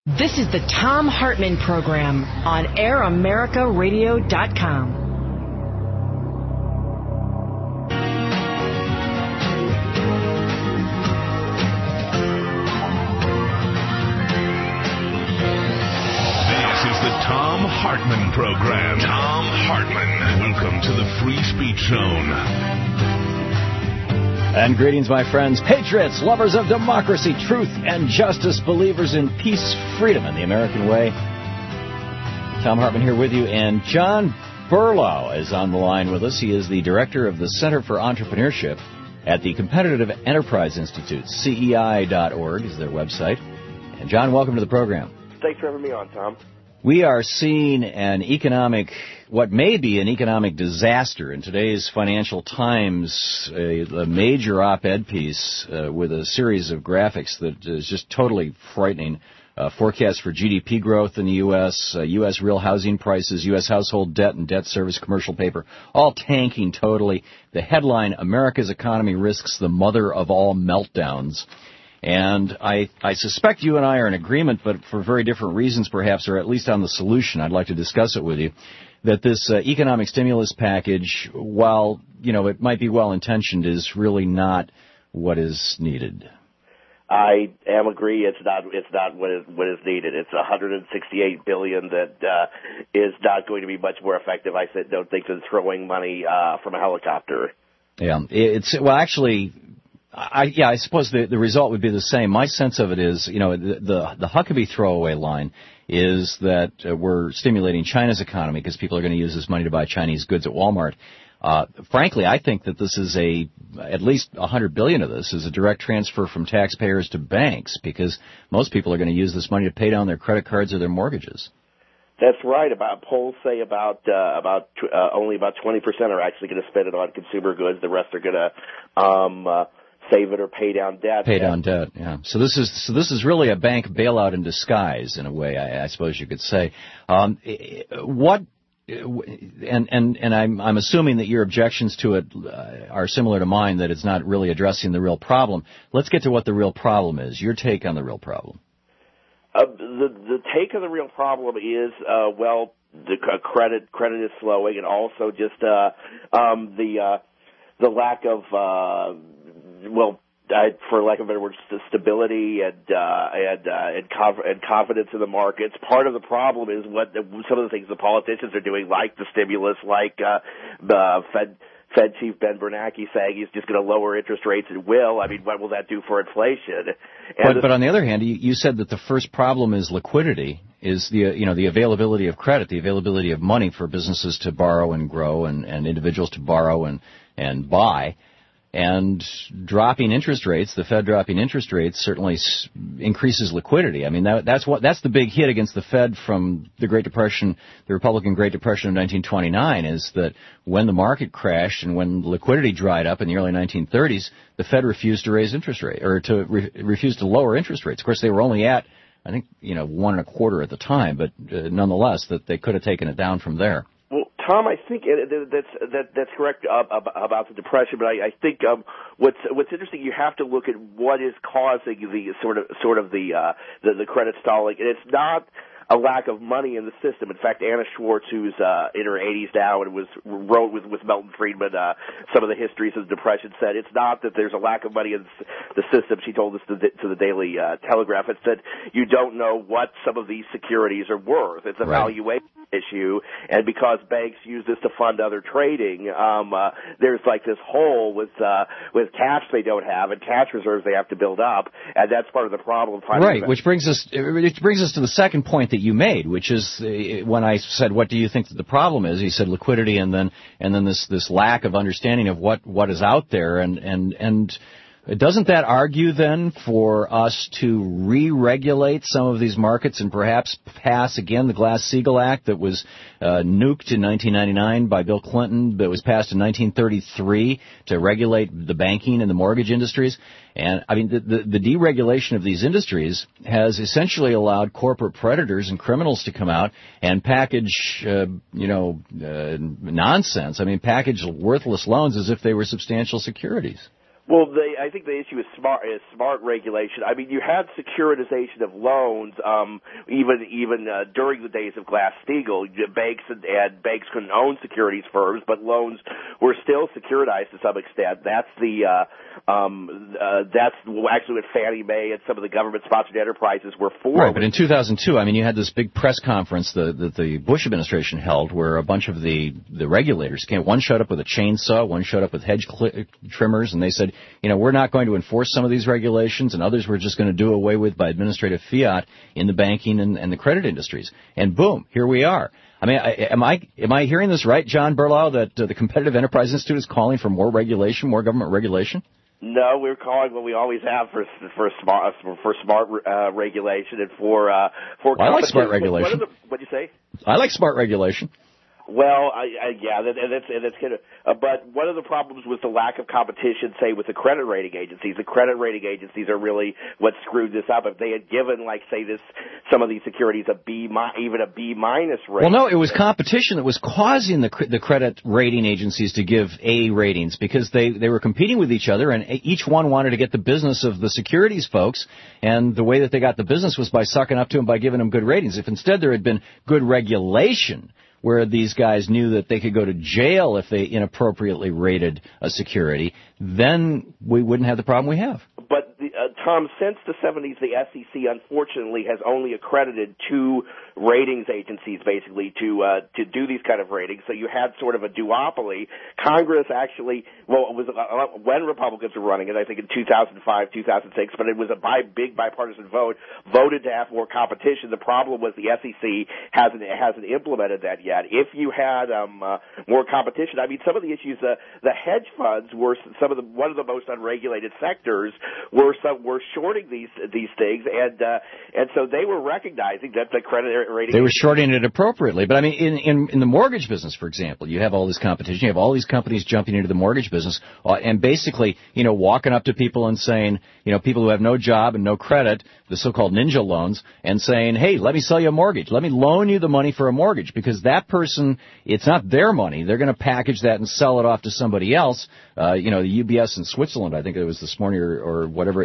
This is the Thom Hartmann Program on AirAmericaRadio.com. This is the Thom Hartmann Program. Thom Hartmann. Welcome to the Free Speech Zone. And greetings, my friends, patriots, lovers of democracy, truth, and justice, believers in peace, freedom, and the American way. Thom Hartmann here with you, and John Berlau is on the line with us. He is the director of the Center for Entrepreneurship at the Competitive Enterprise Institute. CEI.org is their website. And John, welcome to the program. Thanks for having me on, Tom. We are seeing what may be an economic disaster. In today's Financial Times, a major op-ed piece with a series of graphics that is just totally frightening. Forecasts for GDP growth in the U.S., U.S. real housing prices, U.S. household debt and debt service commercial paper, all tanking totally. The headline, America's economy risks the mother of all meltdowns. And I suspect you and I are in agreement, but for very different reasons perhaps, or at least on the solution. I'd like to discuss it with you, that this economic stimulus package, while, it might be well-intentioned, is really not what is needed. I agree. It's not what is needed. It's $168 billion that is not going to be much more effective. I don't think than throwing money from a helicopter. Yeah, I suppose the result would be the same. My sense of it is, the Huckabee throwaway line is that we're stimulating China's economy because people are going to use this money to buy Chinese goods at Walmart. Frankly, I think that this is at least $100 billion of this is a direct transfer from taxpayers to banks because most people are going to use this money to pay down their credit cards or their mortgages. That's right. Polls say only about 20% are actually going to spend it on consumer goods. The rest are going to save it or pay down debt. Yeah. So this is really a bank bailout in disguise, in a way, I suppose you could say. I'm assuming that your objections to it are similar to mine, that it's not really addressing the real problem. Let's get to what the real problem is. Your take on the real problem. The take of the real problem is, the credit is slowing, and also just the lack of for lack of a better word, stability and confidence in the markets. Part of the problem is some of the things the politicians are doing, like the stimulus, like the Fed Chief Ben Bernanke saying he's just going to lower interest rates at will. I mean, what will that do for inflation? But on the other hand, you said that the first problem is liquidity, is the availability of credit, the availability of money for businesses to borrow and grow and individuals to borrow and buy. And dropping interest rates, the Fed dropping interest rates certainly increases liquidity. I mean, that's the big hit against the Fed from the Great Depression, the Republican Great Depression of 1929, is that when the market crashed and when liquidity dried up in the early 1930s, the Fed refused to raise interest rate or refused to lower interest rates. Of course, they were only at, I think, 1.25 at the time, but nonetheless, that they could have taken it down from there. Tom, I think that's correct about the Depression, but I think what's interesting, you have to look at what is causing the sort of the credit stalling, and it's not a lack of money in the system. In fact, Anna Schwartz, who's in her 80s now and wrote with Milton Friedman some of the histories of the Depression, said it's not that there's a lack of money in the system. She told us to the Daily Telegraph. It said you don't know what some of these securities are worth. It's a valuation issue, and because banks use this to fund other trading, there's like this hole with cash they don't have and cash reserves they have to build up, and that's part of the problem. Right, which brings us to the second point that you made, which is when I said, what do you think that the problem is? You said liquidity, and then this lack of understanding of what is out there, and doesn't that argue then for us to re-regulate some of these markets and perhaps pass again the Glass-Steagall Act that was nuked in 1999 by Bill Clinton, that was passed in 1933 to regulate the banking and the mortgage industries? And I mean, the deregulation of these industries has essentially allowed corporate predators and criminals to come out and package, nonsense. I mean, package worthless loans as if they were substantial securities. Well, I think the issue is smart regulation. I mean, you had securitization of loans, even during the days of Glass-Steagall. Banks couldn't own securities firms, but loans were still securitized to some extent. That's actually what Fannie Mae and some of the government-sponsored enterprises were for. Right, but in 2002, I mean, you had this big press conference that the Bush administration held, where a bunch of the regulators came. One showed up with a chainsaw, one showed up with hedge trimmers, and they said, we're not going to enforce some of these regulations, and others we're just going to do away with by administrative fiat in the banking and the credit industries. And boom, here we are. I mean, am I hearing this right, John Berlau, that the Competitive Enterprise Institute is calling for more regulation, more government regulation? No, we're calling what we always have for smart regulation and for I like smart regulation. What'd you say? I like smart regulation. Well, that's kind of. But one of the problems was the lack of competition, say, with the credit rating agencies. The credit rating agencies are really what screwed this up. If they had given, like, say, some of these securities even a B minus rating. Well, no, it was competition that was causing the credit rating agencies to give A ratings, because they were competing with each other, and each one wanted to get the business of the securities folks, and the way that they got the business was by sucking up to them, by giving them good ratings. If instead there had been good regulation, where these guys knew that they could go to jail if they inappropriately rated a security, then we wouldn't have the problem we have. But, Tom, since the 70s, the SEC, unfortunately, has only accredited 2 ratings agencies, basically, to do these kind of ratings. So you had sort of a duopoly. Congress actually, it was when Republicans were running it, I think in 2005, 2006, but it was a big bipartisan vote, voted to have more competition. The problem was the SEC hasn't implemented that yet. If you had more competition, I mean, some of the issues, the hedge funds were one of the most unregulated sectors, were shorting these things, and so they were recognizing that the credit rating. They were shorting it appropriately, but I mean, in the mortgage business, for example, you have all this competition. You have all these companies jumping into the mortgage business, and basically, walking up to people and saying, people who have no job and no credit, the so-called ninja loans, and saying, hey, let me sell you a mortgage. Let me loan you the money for a mortgage, because that person, it's not their money. They're going to package that and sell it off to somebody else. The UBS in Switzerland, I think it was this morning, or whatever,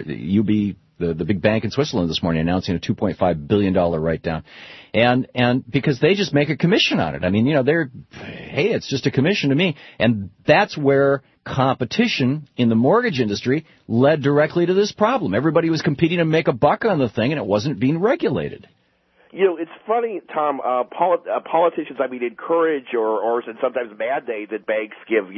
the big bank in Switzerland this morning announcing a $2.5 billion write-down. And because they just make a commission on it. I mean, hey, it's just a commission to me. And that's where competition in the mortgage industry led directly to this problem. Everybody was competing to make a buck on the thing, and it wasn't being regulated. It's funny, Tom, politicians, encourage or sometimes mandate that banks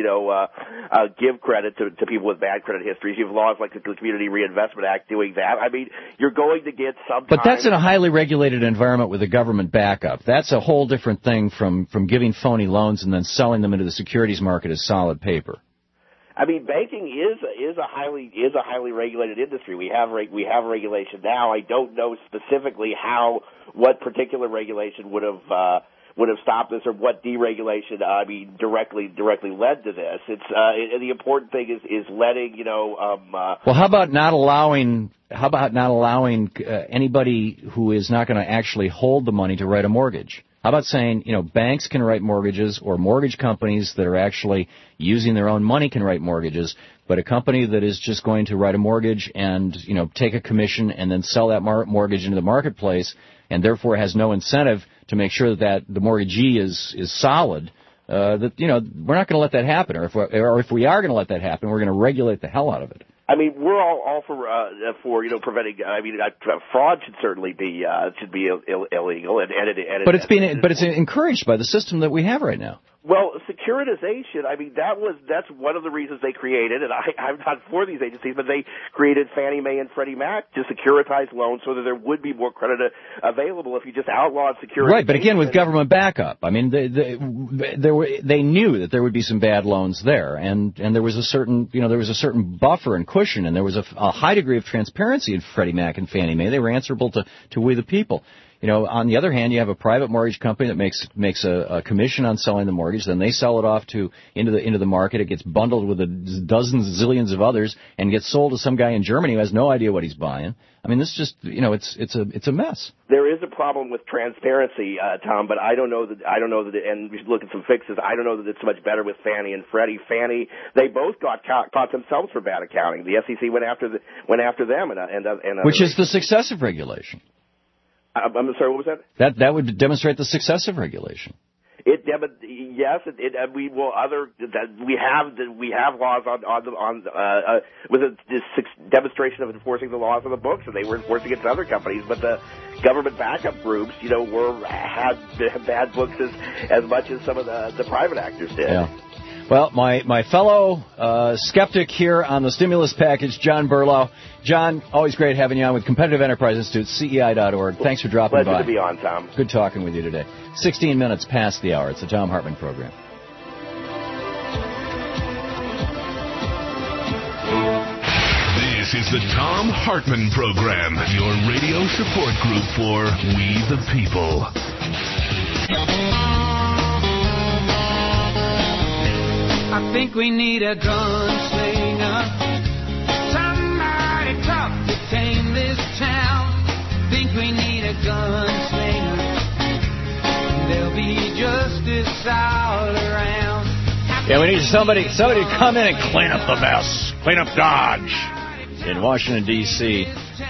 give credit to people with bad credit histories. You have laws like the Community Reinvestment Act doing that. I mean, you're going to get sometimes. But that's in a highly regulated environment with a government backup. That's a whole different thing from giving phony loans and then selling them into the securities market as solid paper. I mean, banking is a highly regulated industry. We have regulation now. I don't know specifically what particular regulation would have stopped this, or what deregulation directly led to this. It's the important thing is letting Well, how about not allowing anybody who is not going to actually hold the money to write a mortgage? How about saying, banks can write mortgages, or mortgage companies that are actually using their own money can write mortgages, but a company that is just going to write a mortgage and, take a commission and then sell that mortgage into the marketplace, and therefore has no incentive to make sure that the mortgagee is solid, we're not going to let that happen. Or if we are going to let that happen, we're going to regulate the hell out of it. I mean, we're all for preventing. Fraud should certainly be illegal, but it's encouraged by the system that we have right now. Well, securitization, that's one of the reasons they created, and I'm not for these agencies, but they created Fannie Mae and Freddie Mac to securitize loans so that there would be more credit available if you just outlawed securitization. Right, but again, with government backup. I mean, they knew that there would be some bad loans there, and there was a certain buffer and cushion, and there was a high degree of transparency in Freddie Mac and Fannie Mae. They were answerable to we the people. On the other hand, you have a private mortgage company that makes a commission on selling the mortgage. Then they sell it off into the market. It gets bundled with dozens, zillions of others, and gets sold to some guy in Germany who has no idea what he's buying. I mean, this just, it's a mess. There is a problem with transparency, Tom, but I don't know that, and we should look at some fixes. I don't know that it's much better with Fannie and Freddie. Fannie, they both got caught themselves for bad accounting. The SEC went after them, which is the successive regulation. I'm sorry, what was that? That would demonstrate the successive regulation. We have laws with a demonstration of enforcing the laws on the books, and they were enforcing it to other companies. But the government backup groups, had bad books as much as some of the private actors did. Yeah. Well, my fellow skeptic here on the stimulus package, John Berlau. John, always great having you on with Competitive Enterprise Institute, CEI.org. Thanks for dropping by. Pleasure to be on, Tom. Good talking with you today. 16 minutes past the hour. It's the Thom Hartmann Program. This is the Thom Hartmann Program, your radio support group for We the People. I think we need a gunslinger, somebody tough to tame this town. Think we need a gunslinger, there'll be justice all around. Yeah, we need somebody to come in and clean up the mess, clean up Dodge in Washington, D.C.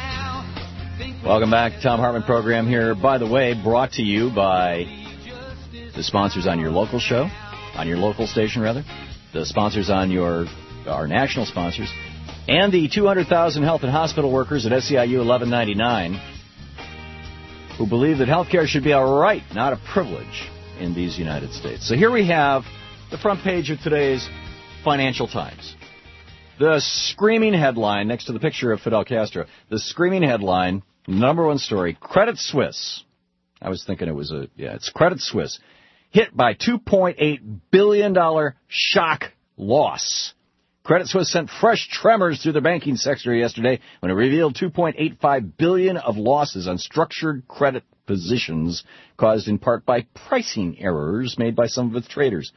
Welcome back to Thom Hartmann Program here. By the way, brought to you by the sponsors on your local show, on your local station, rather. The sponsors on our national sponsors, and the 200,000 health and hospital workers at SEIU 1199 who believe that health care should be a right, not a privilege, in these United States. So here we have the front page of today's Financial Times. The screaming headline next to the picture of Fidel Castro. The screaming headline, number one story, Credit Suisse. I was thinking it's Credit Suisse. Hit by $2.8 billion shock loss. Credit Suisse sent fresh tremors through the banking sector yesterday when it revealed $2.85 billion of losses on structured credit positions caused in part by pricing errors made by some of its traders.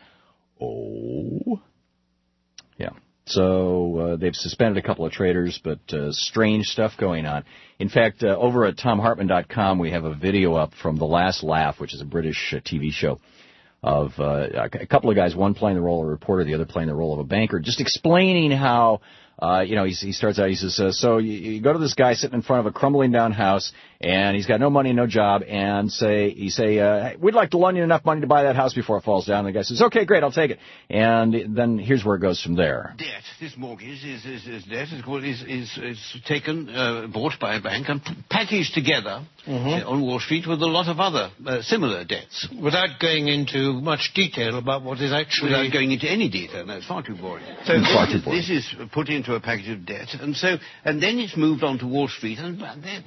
Oh. Yeah. So they've suspended a couple of traders, but strange stuff going on. In fact, over at TomHartmann.com, we have a video up from The Last Laugh, which is a British TV show, of a couple of guys, one playing the role of a reporter, the other playing the role of a banker, just explaining how, he starts out, he says, so you go to this guy sitting in front of a crumbling down house, and he's got no money, no job, and you say, we'd like to loan you enough money to buy that house before it falls down. And the guy says, okay, great, I'll take it. And then here's where it goes from there. Debt, this mortgage is debt, is taken, bought by a bank and packaged together on Wall Street with a lot of other similar debts. Without going into much detail about what is actually... Without going into any detail, no, it's far too boring. So this is put into a package of debt, and then it's moved on to Wall Street, and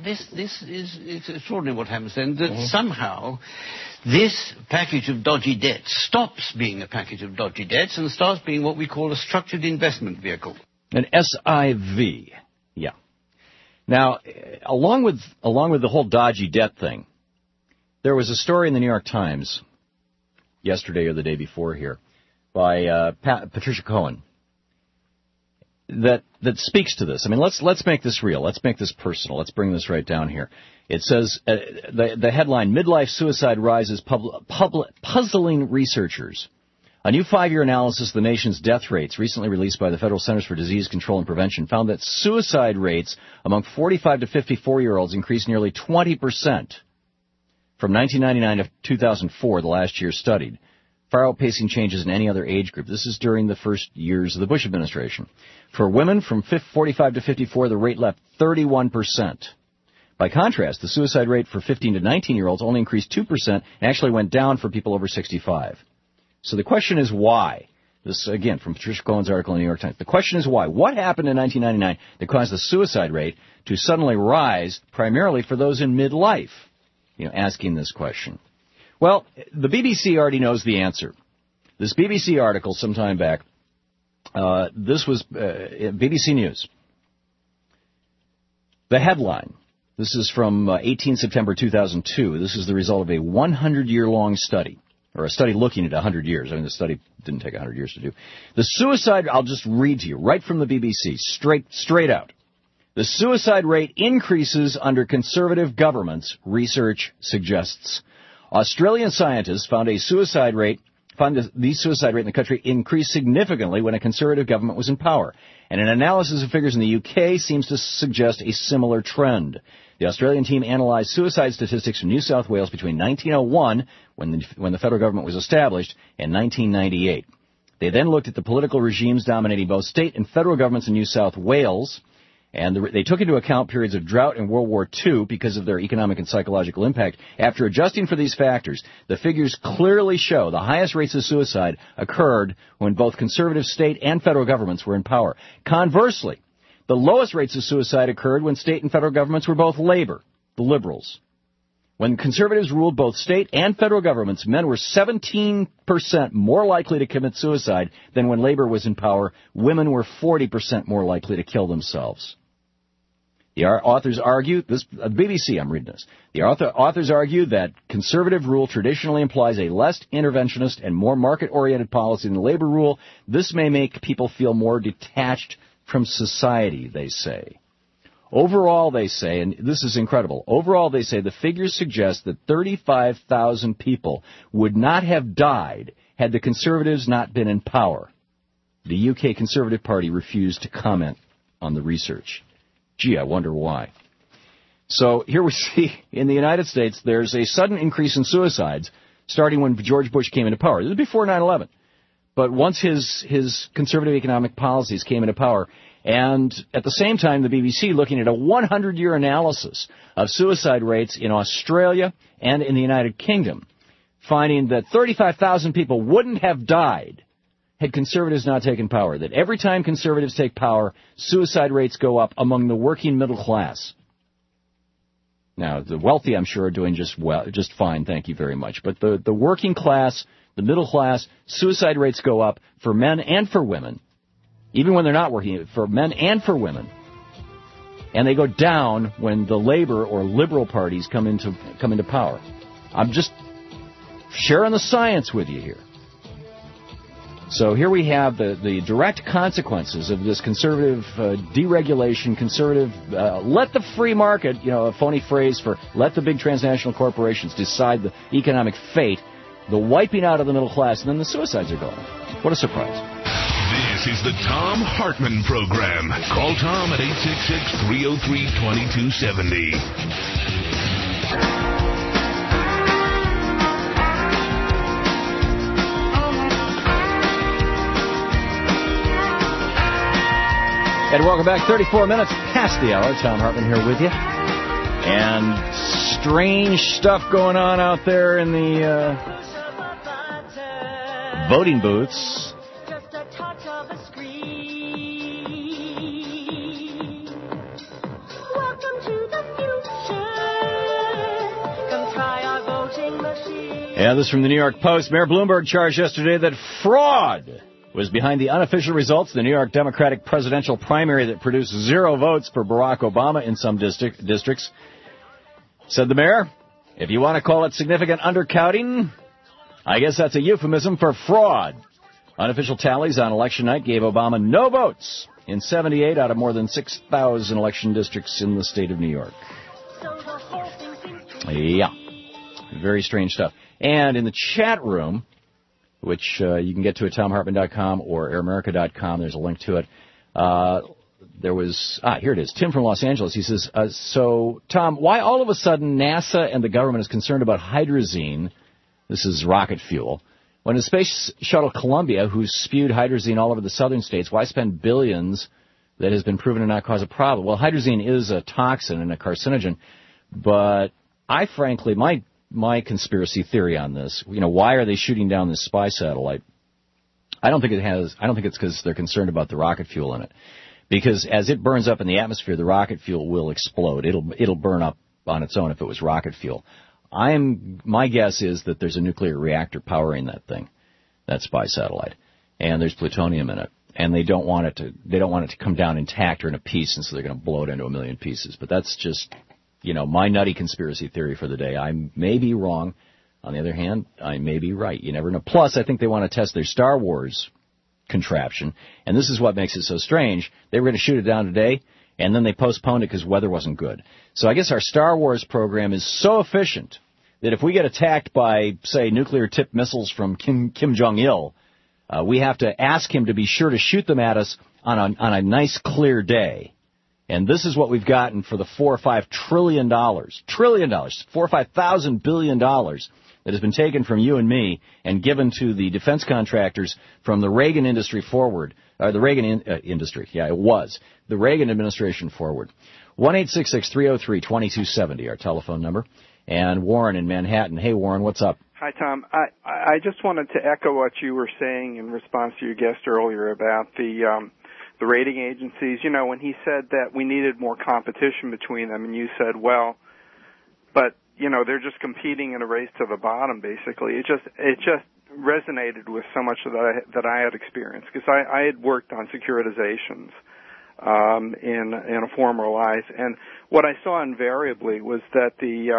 it's extraordinary what happens then, that somehow this package of dodgy debts stops being a package of dodgy debts and starts being what we call a structured investment vehicle. An SIV, yeah. Now, along with the whole dodgy debt thing, there was a story in the New York Times yesterday or the day before here by Patricia Cohen that speaks to this. I mean, let's make this real. Let's make this personal. Let's bring this right down here. It says the headline: Midlife suicide rises, puzzling researchers. A new 5-year analysis of the nation's death rates, recently released by the Federal Centers for Disease Control and Prevention, found that suicide rates among 45 to 54-year-olds increased nearly 20% from 1999 to 2004, the last year studied, far outpacing changes in any other age group. This is during the first years of the Bush administration. For women from 45 to 54, the rate leapt 31%. By contrast, the suicide rate for 15 to 19-year-olds only increased 2% and actually went down for people over 65. So the question is why? This, again, from Patricia Cohen's article in the New York Times. The question is why? What happened in 1999 that caused the suicide rate to suddenly rise, primarily for those in midlife? Asking this question. Well, the BBC already knows the answer. This BBC article sometime back, this was BBC News. The headline, This is from 18 September 2002. This is the result of a 100-year-long study, or a study looking at 100 years. I mean, the study didn't take 100 years to do. The suicide, I'll just read to you, right from the BBC, straight out. The suicide rate increases under conservative governments, research suggests. Australian scientists found the suicide rate in the country increased significantly when a conservative government was in power. And an analysis of figures in the UK seems to suggest a similar trend. The Australian team analyzed suicide statistics from New South Wales between 1901, when the federal government was established, and 1998. They then looked at the political regimes dominating both state and federal governments in New South Wales, and they took into account periods of drought in World War II because of their economic and psychological impact. After adjusting for these factors, the figures clearly show the highest rates of suicide occurred when both conservative state and federal governments were in power. Conversely, the lowest rates of suicide occurred when state and federal governments were both Labor, the Liberals. When conservatives ruled both state and federal governments, men were 17% more likely to commit suicide than when Labor was in power. Women were 40% more likely to kill themselves. The authors argue, BBC, I'm reading this. The authors argue that conservative rule traditionally implies a less interventionist and more market-oriented policy than the Labor rule. This may make people feel more detached from society, they say. Overall, they say, and this is incredible, overall, they say the figures suggest that 35,000 people would not have died had the Conservatives not been in power. The UK Conservative Party refused to comment on the research. Gee, I wonder why. So here we see in the United States there's a sudden increase in suicides starting when George Bush came into power. This was before 9/11. But once his conservative economic policies came into power, and at the same time the BBC looking at a 100-year analysis of suicide rates in Australia and in the United Kingdom, finding that 35,000 people wouldn't have died had conservatives not taken power, that every time conservatives take power, suicide rates go up among the working middle class. Now, the wealthy, I'm sure, are doing just fine, thank you very much. But the working class, the middle class, suicide rates go up for men and for women, even when they're not working, for men and for women. And they go down when the Labor or Liberal parties come into power. I'm just sharing the science with you here. So here we have the direct consequences of this conservative deregulation, let the free market, a phony phrase for let the big transnational corporations decide the economic fate, the wiping out of the middle class, and then the suicides are going. What a surprise. This is the Thom Hartmann Program. Call Tom at 866-303-2270. And welcome back. 34 minutes past the hour. Thom Hartmann here with you. And strange stuff going on out there in the voting booths. Just a touch of a screen. Welcome to the future. Come try our voting machine. Yeah, this is from the New York Post. Mayor Bloomberg charged yesterday that fraud was behind the unofficial results of the New York Democratic presidential primary that produced 0 votes for Barack Obama in some districts. Said the mayor, if you want to call it significant undercounting, I guess that's a euphemism for fraud. Unofficial tallies on election night gave Obama no votes in 78 out of more than 6,000 election districts in the state of New York. Yeah, very strange stuff. And in the chat room, which you can get to at TomHartmann.com or AirAmerica.com. There's a link to it. Here it is. Tim from Los Angeles. He says, so, Tom, why all of a sudden NASA and the government is concerned about hydrazine, this is rocket fuel, when the Space Shuttle Columbia, who spewed hydrazine all over the southern states, why spend billions that has been proven to not cause a problem? Well, hydrazine is a toxin and a carcinogen, but I frankly, my conspiracy theory on this, why are they shooting down this spy satellite? I don't think it's because they're concerned about the rocket fuel in it. Because as it burns up in the atmosphere, the rocket fuel will explode. It'll burn up on its own if it was rocket fuel. My guess is that there's a nuclear reactor powering that thing, that spy satellite. And there's plutonium in it. And they don't want it to come down intact or in a piece, and so they're going to blow it into a million pieces. But that's just my nutty conspiracy theory for the day. I may be wrong. On the other hand, I may be right. You never know. Plus, I think they want to test their Star Wars contraption, and this is what makes it so strange. They were going to shoot it down today, and then they postponed it because weather wasn't good. So I guess our Star Wars program is so efficient that if we get attacked by, say, nuclear-tipped missiles from Kim Jong-il, we have to ask him to be sure to shoot them at us on a nice, clear day. And this is what we've gotten for the $4 or $5 trillion, $4 or $5,000 billion that has been taken from you and me and given to the defense contractors from the Reagan industry forward. The Reagan industry, it was. The Reagan administration forward. 1-866-303-2270, our telephone number. And Warren in Manhattan. Hey, Warren, what's up? Hi, Tom. I just wanted to echo what you were saying in response to your guest earlier about the rating agencies. When he said that we needed more competition between them, and you said, well, but they're just competing in a race to the bottom, basically. It just resonated with so much that I had experienced, because I had worked on securitizations in a former life, and what I saw invariably was that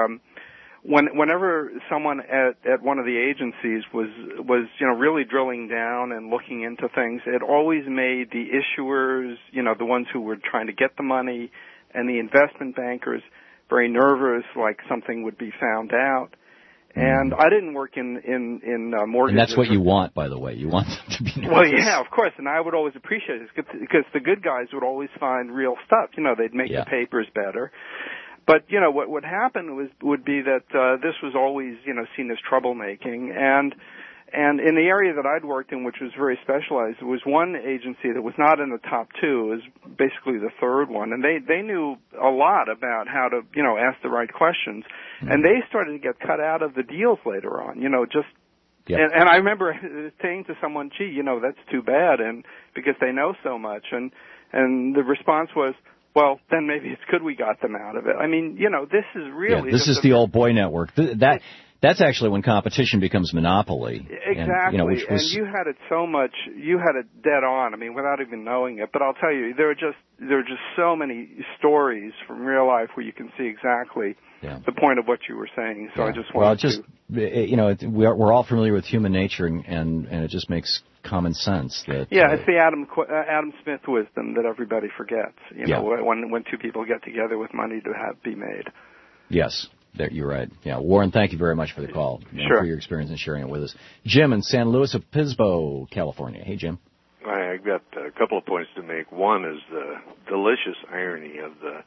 whenever someone at one of the agencies was really drilling down and looking into things, it always made the issuers, the ones who were trying to get the money, and the investment bankers very nervous, like something would be found out. And I didn't work in mortgages. And that's what you want, by the way. You want them to be nervous. Well, yeah, of course, and I would always appreciate it because the good guys would always find real stuff. They'd make the papers better. But what happened would be that this was always seen as troublemaking, and in the area that I'd worked in, which was very specialized, there was one agency that was not in the top two. It was basically the third one, and they knew a lot about how to ask the right questions, and they started to get cut out of the deals later on. And I remember saying to someone, "Gee, that's too bad," and because they know so much, and the response was, well, then maybe it's good we got them out of it. I mean, this is really... this is the old boy network. That's actually when competition becomes monopoly. Exactly. And you had it you had it dead on, without even knowing it. But I'll tell you, there are just so many stories from real life where you can see exactly the point of what you were saying. So I just wanted to... we're all familiar with human nature, and it just makes common sense that... it's the Adam Smith wisdom that everybody forgets, when two people get together with money to be made. Yes, you're right. Yeah, Warren, thank you very much for the call. Sure. For your experience and sharing it with us. Jim in San Luis Obispo, California. Hey, Jim. I've got a couple of points to make. One is the delicious irony of the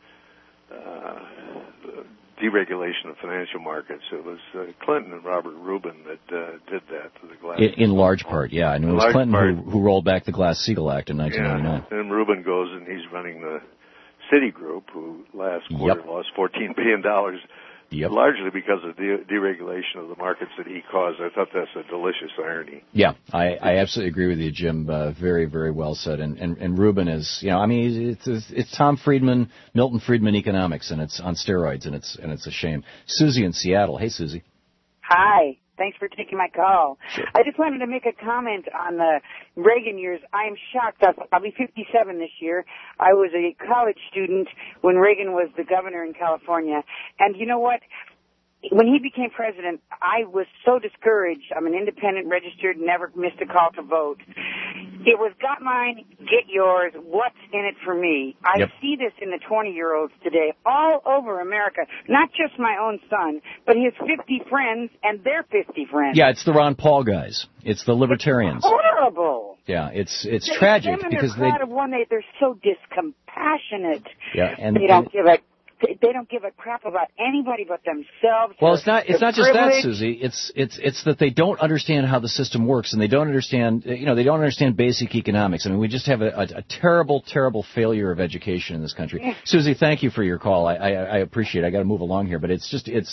deregulation of financial markets. It was Clinton and Robert Rubin that did that to the Glass. In large part, yeah. And it was Clinton who rolled back the Glass-Steagall Act in 1999. Yeah. And Rubin goes and he's running the Citigroup, who last quarter lost $14 billion, largely because of deregulation of the markets that he caused. I thought that's a delicious irony. Yeah, I absolutely agree with you, Jim. Very, very well said. And Rubin is, it's Tom Friedman, Milton Friedman economics, and it's on steroids, and it's a shame. Susie in Seattle. Hey, Susie. Hi. Thanks for taking my call. Sure. I just wanted to make a comment on the Reagan years. I am shocked. I'll be 57 this year. I was a college student when Reagan was the governor in California. And you know what? When he became president, I was so discouraged. I'm an independent, registered, never missed a call to vote. It was got mine, get yours, what's in it for me. I see this in the 20-year-olds today all over America, not just my own son, but his 50 friends and their 50 friends. Yeah, it's the Ron Paul guys. It's the libertarians. It's horrible. Yeah, it's tragic because they're so discompassionate. Yeah, and they don't give a crap about anybody but themselves. Well, it's not just that, Susie. It's that they don't understand how the system works, and they don't understand basic economics. We just have a terrible, terrible failure of education in this country. Yeah. Susie, thank you for your call. I appreciate it. I got to move along here, but it's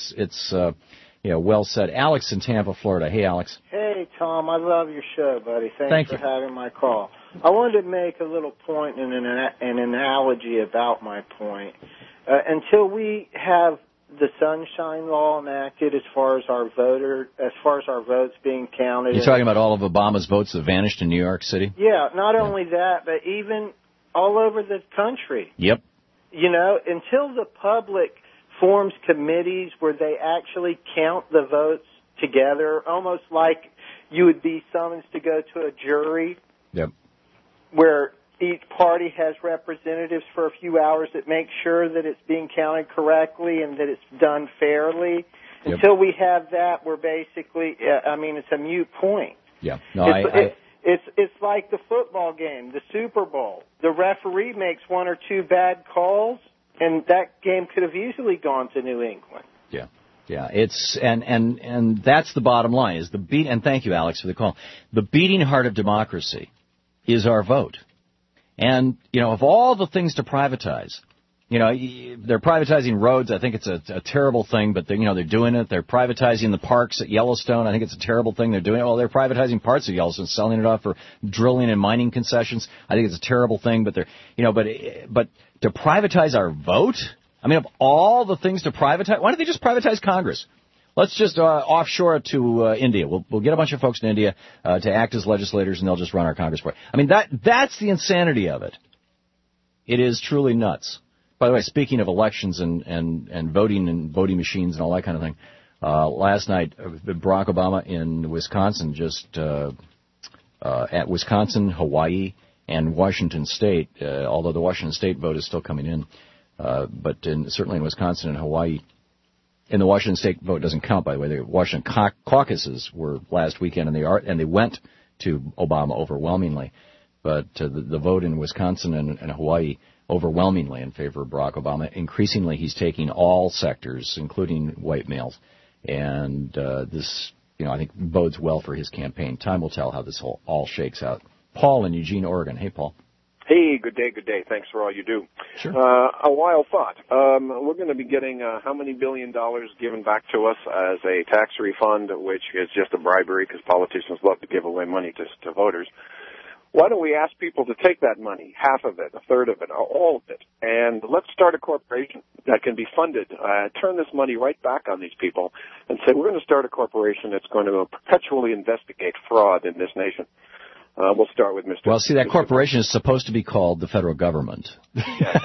well said. Alex in Tampa, Florida. Hey, Alex. Hey, Tom. I love your show, buddy. Thank you for having my call. I wanted to make a little point and an analogy about my point. Until we have the Sunshine Law enacted, as far as our votes being counted. You're talking about all of Obama's votes that vanished in New York City? Yeah, not only that, but even all over the country. Yep. Until the public forms committees where they actually count the votes together, almost like you would be summoned to go to a jury. Yep. Where each party has representatives for a few hours that make sure that it's being counted correctly and that it's done fairly. Yep. Until we have that, we're basically, it's a moot point. Yeah. No, It's like the football game, the Super Bowl. The referee makes one or two bad calls, and that game could have easily gone to New England. Yeah. Yeah, it's and that's the bottom line is and thank you, Alex, for the call. The beating heart of democracy is our vote. And, of all the things to privatize, they're privatizing roads. I think it's a terrible thing, but they're doing it. They're privatizing the parks at Yellowstone. I think it's a terrible thing they're doing it. Well, they're privatizing parts of Yellowstone, selling it off for drilling and mining concessions. I think it's a terrible thing, but but to privatize our vote? I mean, of all the things to privatize, why don't they just privatize Congress? Let's just offshore it to India. We'll get a bunch of folks in India to act as legislators, and they'll just run our Congress for it. I mean, that's the insanity of it. It is truly nuts. By the way, speaking of elections and voting and voting machines and all that kind of thing, last night Barack Obama in Wisconsin, at Wisconsin, Hawaii, and Washington State, although the Washington State vote is still coming in, but certainly in Wisconsin and Hawaii. And the Washington State vote doesn't count, by the way. The Washington caucuses were last weekend, and they went to Obama overwhelmingly. But the vote in Wisconsin and Hawaii overwhelmingly in favor of Barack Obama. Increasingly, he's taking all sectors, including white males. And this, I think bodes well for his campaign. Time will tell how this all shakes out. Paul in Eugene, Oregon. Hey, Paul. Hey, good day, good day. Thanks for all you do. Sure. A wild thought. We're going to be getting how many $1 billion given back to us as a tax refund, which is just a bribery because politicians love to give away money to voters. Why don't we ask people to take that money, half of it, a third of it, all of it, and let's start a corporation that can be funded, turn this money right back on these people, and say we're going to start a corporation that's going to perpetually investigate fraud in this nation. We'll start with Mr. Well, see, that corporation is supposed to be called the federal government. Yes.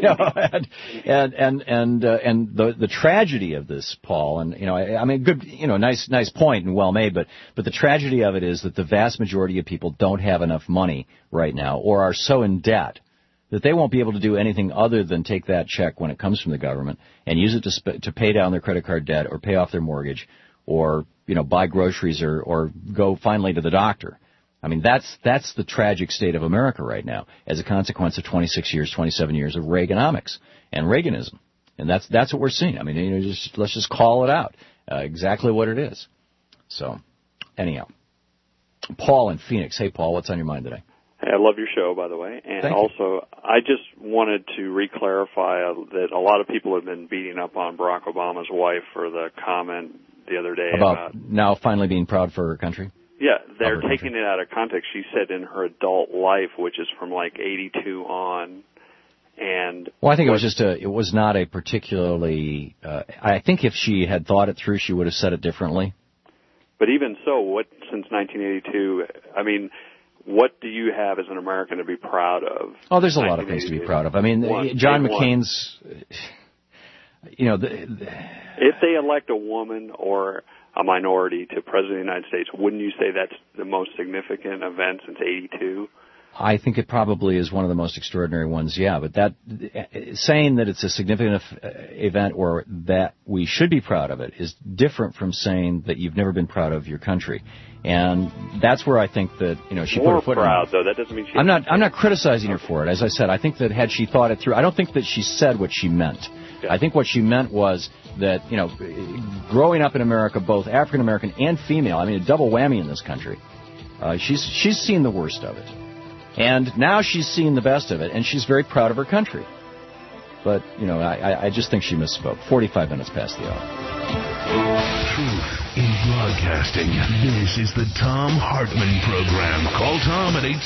and the tragedy of this, Paul, and good, nice point and well made, but the tragedy of it is that the vast majority of people don't have enough money right now, or are so in debt that they won't be able to do anything other than take that check when it comes from the government and use it to pay down their credit card debt or pay off their mortgage, or buy groceries or go finally to the doctor. I mean, that's the tragic state of America right now as a consequence of 27 years of Reaganomics and Reaganism. And that's what we're seeing. I mean, let's just call it out, exactly what it is. So, anyhow. Paul in Phoenix. Hey, Paul, what's on your mind today? Hey, I love your show, by the way. And also, I just wanted to re-clarify that a lot of people have been beating up on Barack Obama's wife for the comment the other day about now finally being proud for her country. Yeah, they're taking it out of context. She said in her adult life, which is from like 82 on, and... Well, I think it was not a particularly... I think if she had thought it through, she would have said it differently. But even so, since 1982, I mean, what do you have as an American to be proud of? Oh, there's a lot of things to be proud of. I mean, John McCain's... If they elect a woman or a minority to President of the United States, wouldn't you say that's the most significant event since 82? I think it probably is one of the most extraordinary ones, yeah. But saying that it's a significant event or that we should be proud of it is different from saying that you've never been proud of your country. And that's where I think that, she put her foot proud, though. That doesn't mean she... I'm not criticizing her for it. As I said, I think that had she thought it through, I don't think that she said what she meant. I think what she meant was that, growing up in America, both African American and female, I mean, a double whammy in this country, she's seen the worst of it. And now she's seen the best of it, and she's very proud of her country. But, I just think she misspoke. 45 minutes past the hour. Truth in broadcasting. This is the Thom Hartmann Program. Call Tom at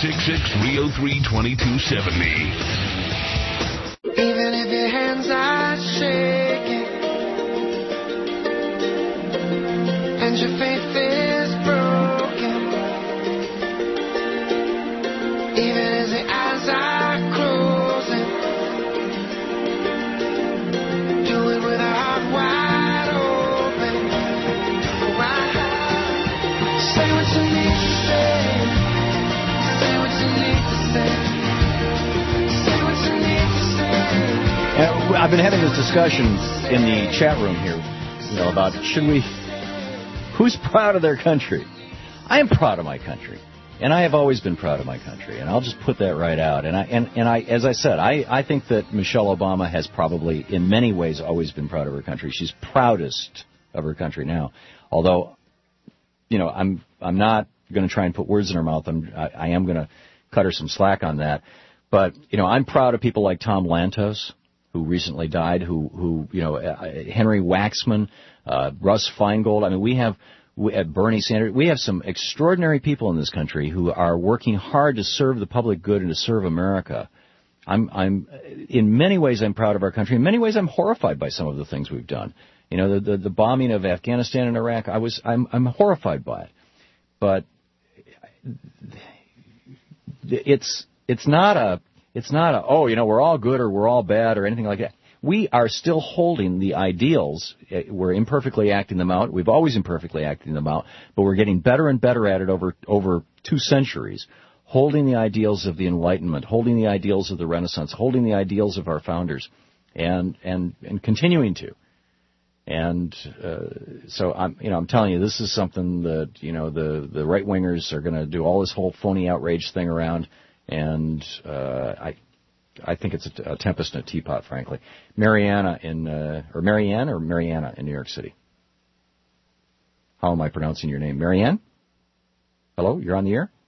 866-303-2270. Even if your hands are shaking and your faith is broken, even as the eyes are closing, do it with a heart. I've been having this discussion in the chat room here, about who's proud of their country. I am proud of my country, and I have always been proud of my country, and I'll just put that right out. And I, as I said, I think that Michelle Obama has probably, in many ways, always been proud of her country. She's proudest of her country now. Although, I'm not going to try and put words in her mouth. I am going to cut her some slack on that. But, I'm proud of people like Tom Lantos, who recently died, Henry Waxman, Russ Feingold. I mean, we have Bernie Sanders. We have some extraordinary people in this country who are working hard to serve the public good and to serve America. In many ways, I'm proud of our country. In many ways, I'm horrified by some of the things we've done. The bombing of Afghanistan and Iraq, I'm horrified by it. But it's not we're all good or we're all bad or anything like that. We are still holding the ideals. We're imperfectly acting them out. We've always imperfectly acting them out, but we're getting better and better at it over 2 centuries, holding the ideals of the Enlightenment, holding the ideals of the Renaissance, holding the ideals of our founders, and continuing to. And so I'm telling you, this is something that the right wingers are going to do all this whole phony outrage thing around, and I think it's a tempest in a teapot, frankly. Mariana in New York City. How am I pronouncing your name? Marianne? Hello, you're on the air?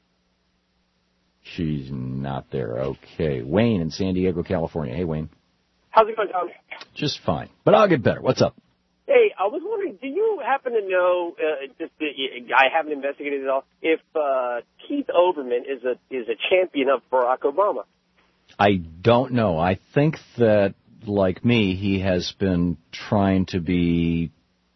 She's not there. Okay. Wayne in San Diego, California. Hey, Wayne. How's it going, Tom? Just fine. But I'll get better. What's up? Hey, I was wondering, do you happen to know, I haven't investigated it at all, if Keith Olbermann is a champion of Barack Obama? I don't know. I think that, like me, he has been trying to be,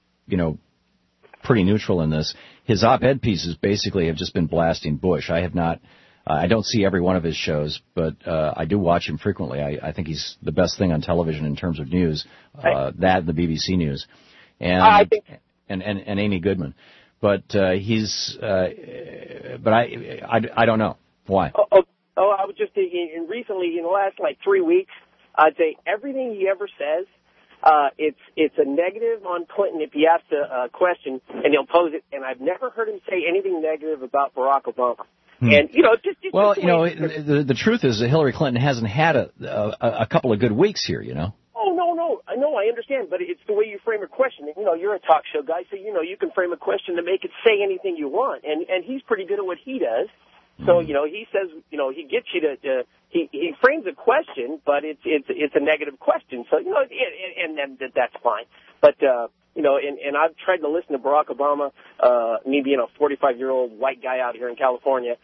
pretty neutral in this. His op-ed pieces basically have just been blasting Bush. I have not, I don't see every one of his shows, but I do watch him frequently. I think he's the best thing on television in terms of news, that and the BBC News, and Amy Goodman. But he's, but I don't know. Why? I was just thinking, recently, in the last, 3 weeks, I'd say everything he ever says, it's a negative on Clinton if he asks a question, and he'll pose it, and I've never heard him say anything negative about Barack Obama. And, the truth is that Hillary Clinton hasn't had a couple of good weeks here, Oh, no, I understand, but it's the way you frame a question. You're a talk show guy, so, you can frame a question to make it say anything you want, and he's pretty good at what he does. So, he says, he gets you to he frames a question, but it's a negative question. So, and that's fine. But, and I've tried to listen to Barack Obama, me being a 45-year-old white guy out here in California,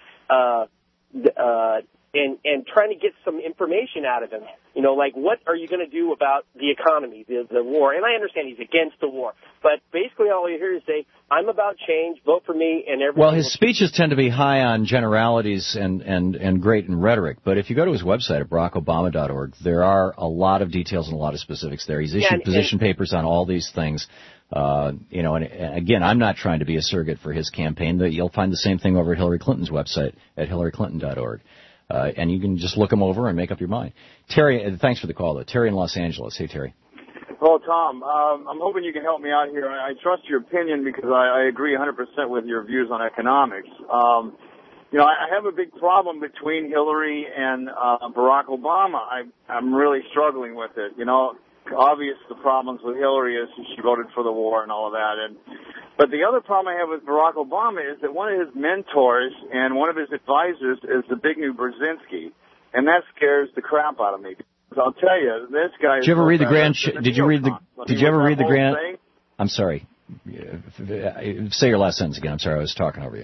and trying to get some information out of him. What are you going to do about the economy, the war? And I understand he's against the war, but basically all you hear is say, I'm about change, vote for me, and everything. Well, his speeches tend to be high on generalities and great in rhetoric, but if you go to his website at barackobama.org, there are a lot of details and a lot of specifics there. He's issued position papers on all these things. And again, I'm not trying to be a surrogate for his campaign. You'll find the same thing over at Hillary Clinton's website at hillaryclinton.org. And you can just look them over and make up your mind. Terry, thanks for the call, though. Terry in Los Angeles. Hey, Terry. Hello, Tom. I'm hoping you can help me out here. I trust your opinion because I agree 100% with your views on economics. I have a big problem between Hillary and Barack Obama. I'm really struggling with it. Obvious the problems with Hillary is she voted for the war and all of that. But the other problem I have with Barack Obama is that one of his mentors and one of his advisors is the Zbigniew Brzezinski, and that scares the crap out of me. Because I'll tell you, this guy. Did you ever read the Grand? Did you ever read the Grand? I'm sorry. Say your last sentence again. I'm sorry, I was talking over you.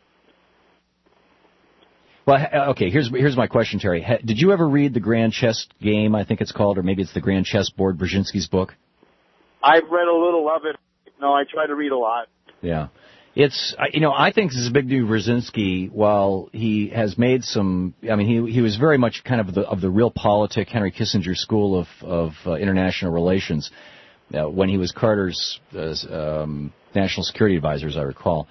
Well, okay, here's my question, Terry. Did you ever read the Grand Chess Game, I think it's called, or maybe it's the Grand Chess Board, Brzezinski's book? I've read a little of it. No, I try to read a lot. Yeah. It's, I think Zbigniew Brzezinski, while he has made some, he was very much kind of the realpolitik, Henry Kissinger school of international relations when he was Carter's national security advisor, as I recall.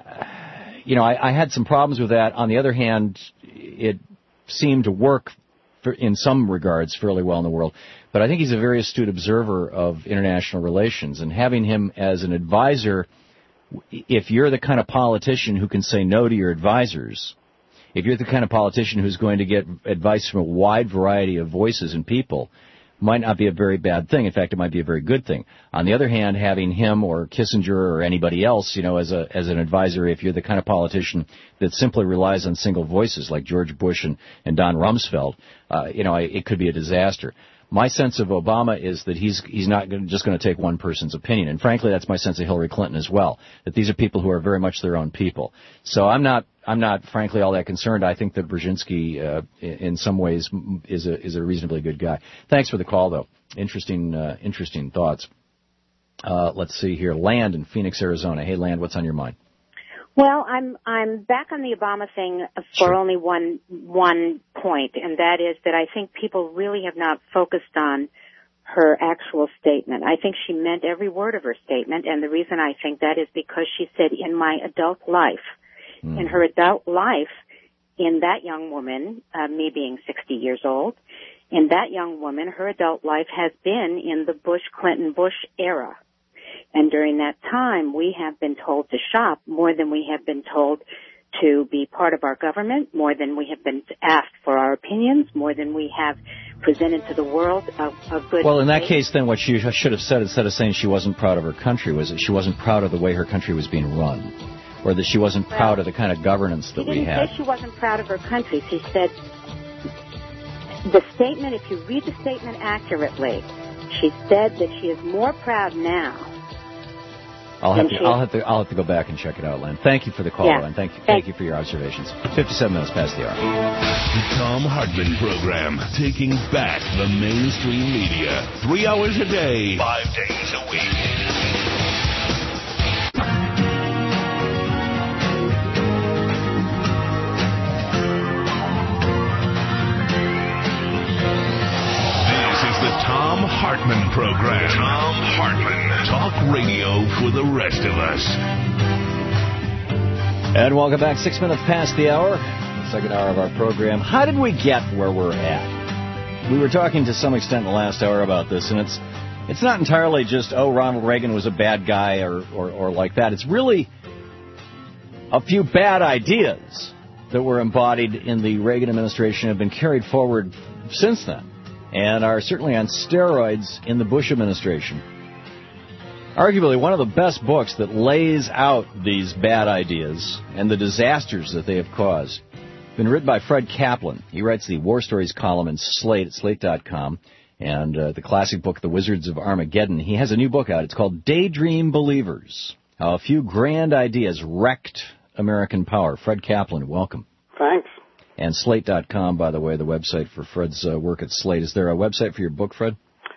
I had some problems with that. On the other hand, it seemed to work in some regards, fairly well in the world. But I think he's a very astute observer of international relations, and having him as an advisor, if you're the kind of politician who can say no to your advisors, if you're the kind of politician who's going to get advice from a wide variety of voices and people, might not be a very bad thing. In fact, it might be a very good thing. On the other hand, having him or Kissinger or anybody else, as an advisor, if you're the kind of politician that simply relies on single voices like George Bush and Don Rumsfeld, it could be a disaster. My sense of Obama is that he's not just going to take one person's opinion, and frankly, that's my sense of Hillary Clinton as well. That these are people who are very much their own people. So I'm not frankly all that concerned. I think that Brzezinski, in some ways, is a reasonably good guy. Thanks for the call, though. Interesting thoughts. Let's see here. Land in Phoenix, Arizona. Hey, Land, what's on your mind? Well, I'm back on the Obama thing for only one point, and that is that I think people really have not focused on her actual statement. I think she meant every word of her statement, and the reason I think that is because she said, in my adult life. In her adult life, in that young woman, me being 60 years old, in that young woman, her adult life has been in the Bush-Clinton-Bush era. And during that time, we have been told to shop more than we have been told to be part of our government, more than we have been asked for our opinions, more than we have presented to the world of good. Well, in that case, then, what she should have said, instead of saying she wasn't proud of her country, was that she wasn't proud of the way her country was being run, or that she wasn't proud of the kind of governance that we had. She didn't say she wasn't proud of her country. She said the statement, if you read the statement accurately, she said that she is more proud now. I'll have to go back and check it out, Len. Thank you for the call, and thank you for your observations. 57 minutes past the hour. The Thom Hartmann Program, taking back the mainstream media. 3 hours a day, 5 days a week. Thom Hartmann Program. Thom Hartmann. Talk radio for the rest of us. And welcome back. 6 minutes past the hour. The second hour of our program. How did we get where we're at? We were talking to some extent in the last hour about this, and it's not entirely just, Ronald Reagan was a bad guy or like that. It's really a few bad ideas that were embodied in the Reagan administration have been carried forward since then, and are certainly on steroids in the Bush administration. Arguably one of the best books that lays out these bad ideas and the disasters that they have caused. Been written by Fred Kaplan. He writes the War Stories column in Slate at Slate.com, and the classic book, The Wizards of Armageddon. He has a new book out. It's called Daydream Believers, How a Few Grand Ideas Wrecked American Power. Fred Kaplan, welcome. Thanks. And Slate.com, by the way, the website for Fred's work at Slate. Is there a website for your book, Fred?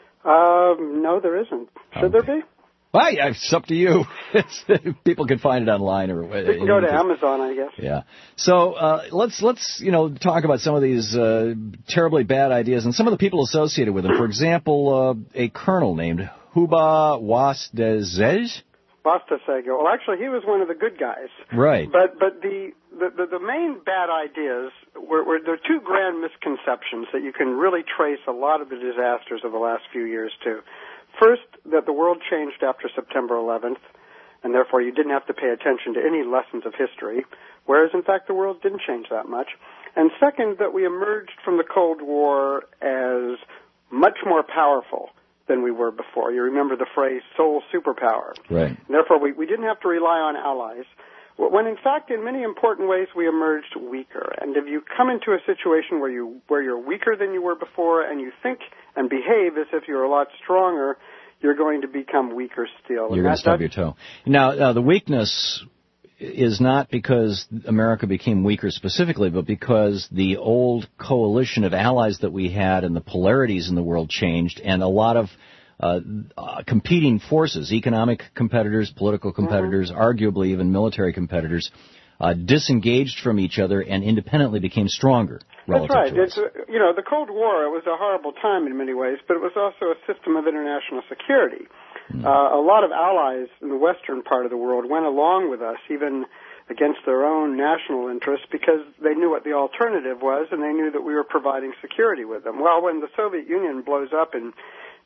No, there isn't. Should there be? Well, it's up to you. People can find it online, or you can go to Amazon, I guess. Yeah. So let's talk about some of these terribly bad ideas and some of the people associated with them. For example, a colonel named Huba Wastazej. Well, actually, he was one of the good guys. Right. But the main bad ideas were there are two grand misconceptions that you can really trace a lot of the disasters of the last few years to. First, that the world changed after September 11th, and therefore you didn't have to pay attention to any lessons of history, whereas in fact the world didn't change that much. And second, that we emerged from the Cold War as much more powerful than we were before. You remember the phrase sole superpower. Right. And therefore we didn't have to rely on allies, when in fact in many important ways we emerged weaker. And if you come into a situation where you're weaker than you were before and you think and behave as if you're a lot stronger, you're going to become weaker still. You're going to stub your toe. Now, the weakness is not because America became weaker specifically, but because the old coalition of allies that we had and the polarities in the world changed, and a lot of competing forces, economic competitors, political competitors, arguably even military competitors, disengaged from each other and independently became stronger. That's right. It's, the Cold War, it was a horrible time in many ways, but it was also a system of international security. A lot of allies in the western part of the world went along with us, even against their own national interests because they knew what the alternative was and they knew that we were providing security with them. Well, when the Soviet Union blows up in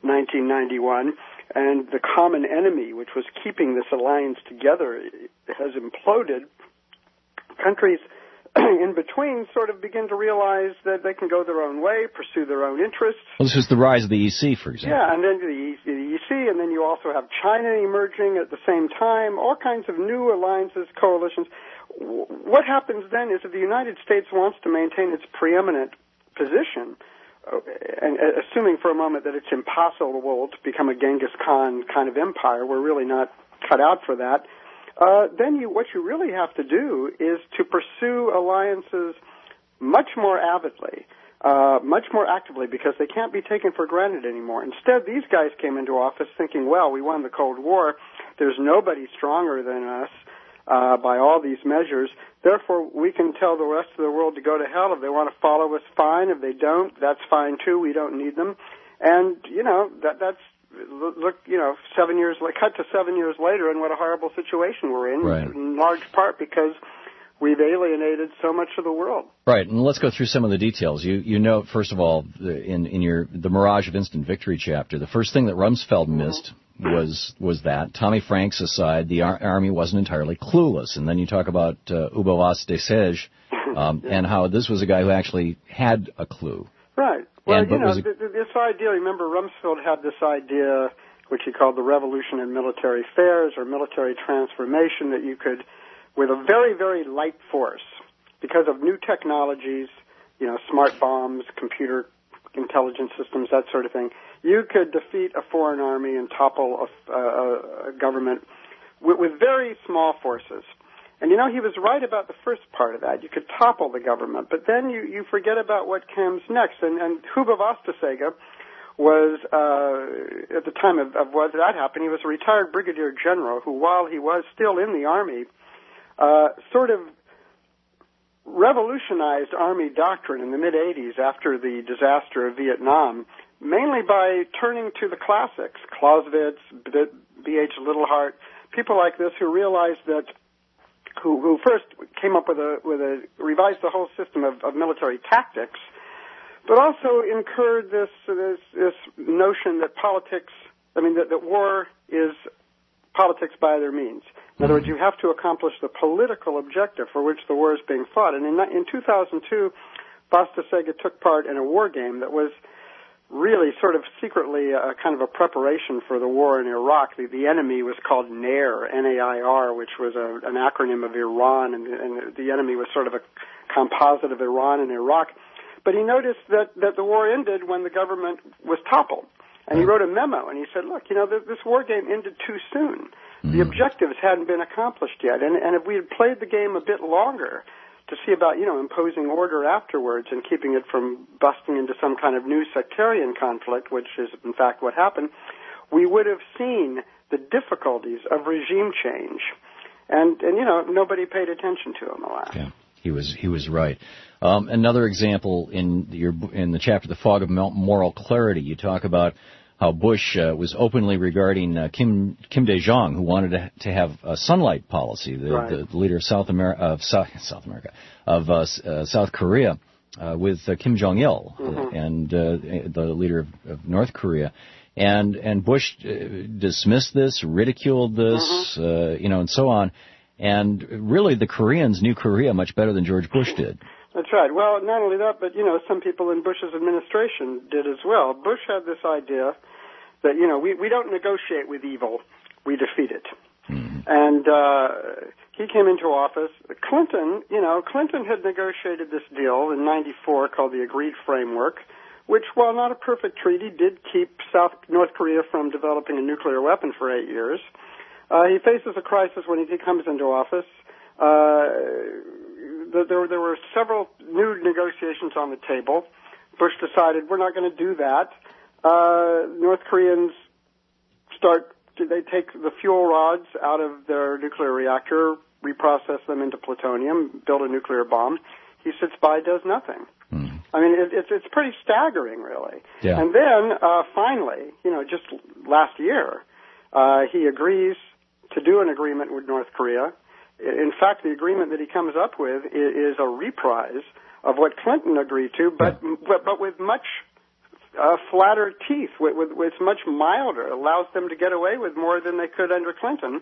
1991 and the common enemy, which was keeping this alliance together, has imploded, countries in between sort of begin to realize that they can go their own way, pursue their own interests. Well, this was the rise of the EC, for example. Yeah, and then the EC, and then you also have China emerging at the same time, all kinds of new alliances, coalitions. What happens then is that the United States wants to maintain its preeminent position, and assuming for a moment that it's impossible to become a Genghis Khan kind of empire, we're really not cut out for that. Then what you really have to do is to pursue alliances much more avidly, much more actively, because they can't be taken for granted anymore. Instead, these guys came into office thinking, well, we won the Cold War. There's nobody stronger than us by all these measures. Therefore, we can tell the rest of the world to go to hell. If they want to follow us, fine. If they don't, that's fine too. We don't need them. And, that's... Look, 7 years, cut to 7 years later, and what a horrible situation we're in, right. In large part because we've alienated so much of the world. Right, and let's go through some of the details. You know, first of all, in the Mirage of Instant Victory chapter, the first thing that Rumsfeld missed was that. Tommy Franks aside, the Army wasn't entirely clueless. And then you talk about Ubovas Desej, and how this was a guy who actually had a clue. Right. Well, this idea, remember, Rumsfeld had this idea, which he called the revolution in military affairs or military transformation, that you could, with a very, very light force, because of new technologies, smart bombs, computer intelligence systems, that sort of thing, you could defeat a foreign army and topple a government with very small forces. And he was right about the first part of that. You could topple the government, but then you forget about what comes next. And Hugo Vastasega was, at the time of what that happened, he was a retired brigadier general who, while he was still in the Army, sort of revolutionized Army doctrine in the mid-'80s after the disaster of Vietnam, mainly by turning to the classics, Clausewitz, B.H. Littleheart, people like this who realized that who first came up with revised the whole system of military tactics, but also incurred this notion that that war is politics by other means. In other words, you have to accomplish the political objective for which the war is being fought. And in 2002, Vastasega took part in a war game that was really sort of secretly a kind of a preparation for the war in Iraq. The enemy was called NAIR, N-A-I-R, which was an acronym of Iran, and the enemy was sort of a composite of Iran and Iraq. But he noticed that the war ended when the government was toppled. And he wrote a memo, and he said, look, this war game ended too soon. The objectives hadn't been accomplished yet. And if we had played the game a bit longer, to see about, imposing order afterwards and keeping it from busting into some kind of new sectarian conflict, which is, in fact, what happened, we would have seen the difficulties of regime change. And nobody paid attention to him, alas. Yeah, he was right. Another example in the chapter, The Fog of Moral Clarity, you talk about how Bush was openly regarding Kim Dae-jung, who wanted to have a sunlight policy, the leader of South Korea, with Kim Jong-il and the leader of North Korea. And Bush dismissed this, ridiculed this, and so on. And really, the Koreans knew Korea much better than George Bush did. That's right. Well, not only that, but, some people in Bush's administration did as well. Bush had this idea that, we don't negotiate with evil, we defeat it. And he came into office. Clinton had negotiated this deal in 94 called the Agreed Framework, which, while not a perfect treaty, did keep North Korea from developing a nuclear weapon for 8 years. He faces a crisis when he comes into office. There were several new negotiations on the table. Bush decided we're not going to do that. North Koreans they take the fuel rods out of their nuclear reactor, reprocess them into plutonium, build a nuclear bomb. He sits by, does nothing. I mean, it's pretty staggering, really. Yeah. And then, finally, just last year, he agrees to do an agreement with North Korea. In fact, the agreement that he comes up with is a reprise of what Clinton agreed to, but with much flatter teeth, with much milder. It allows them to get away with more than they could under Clinton.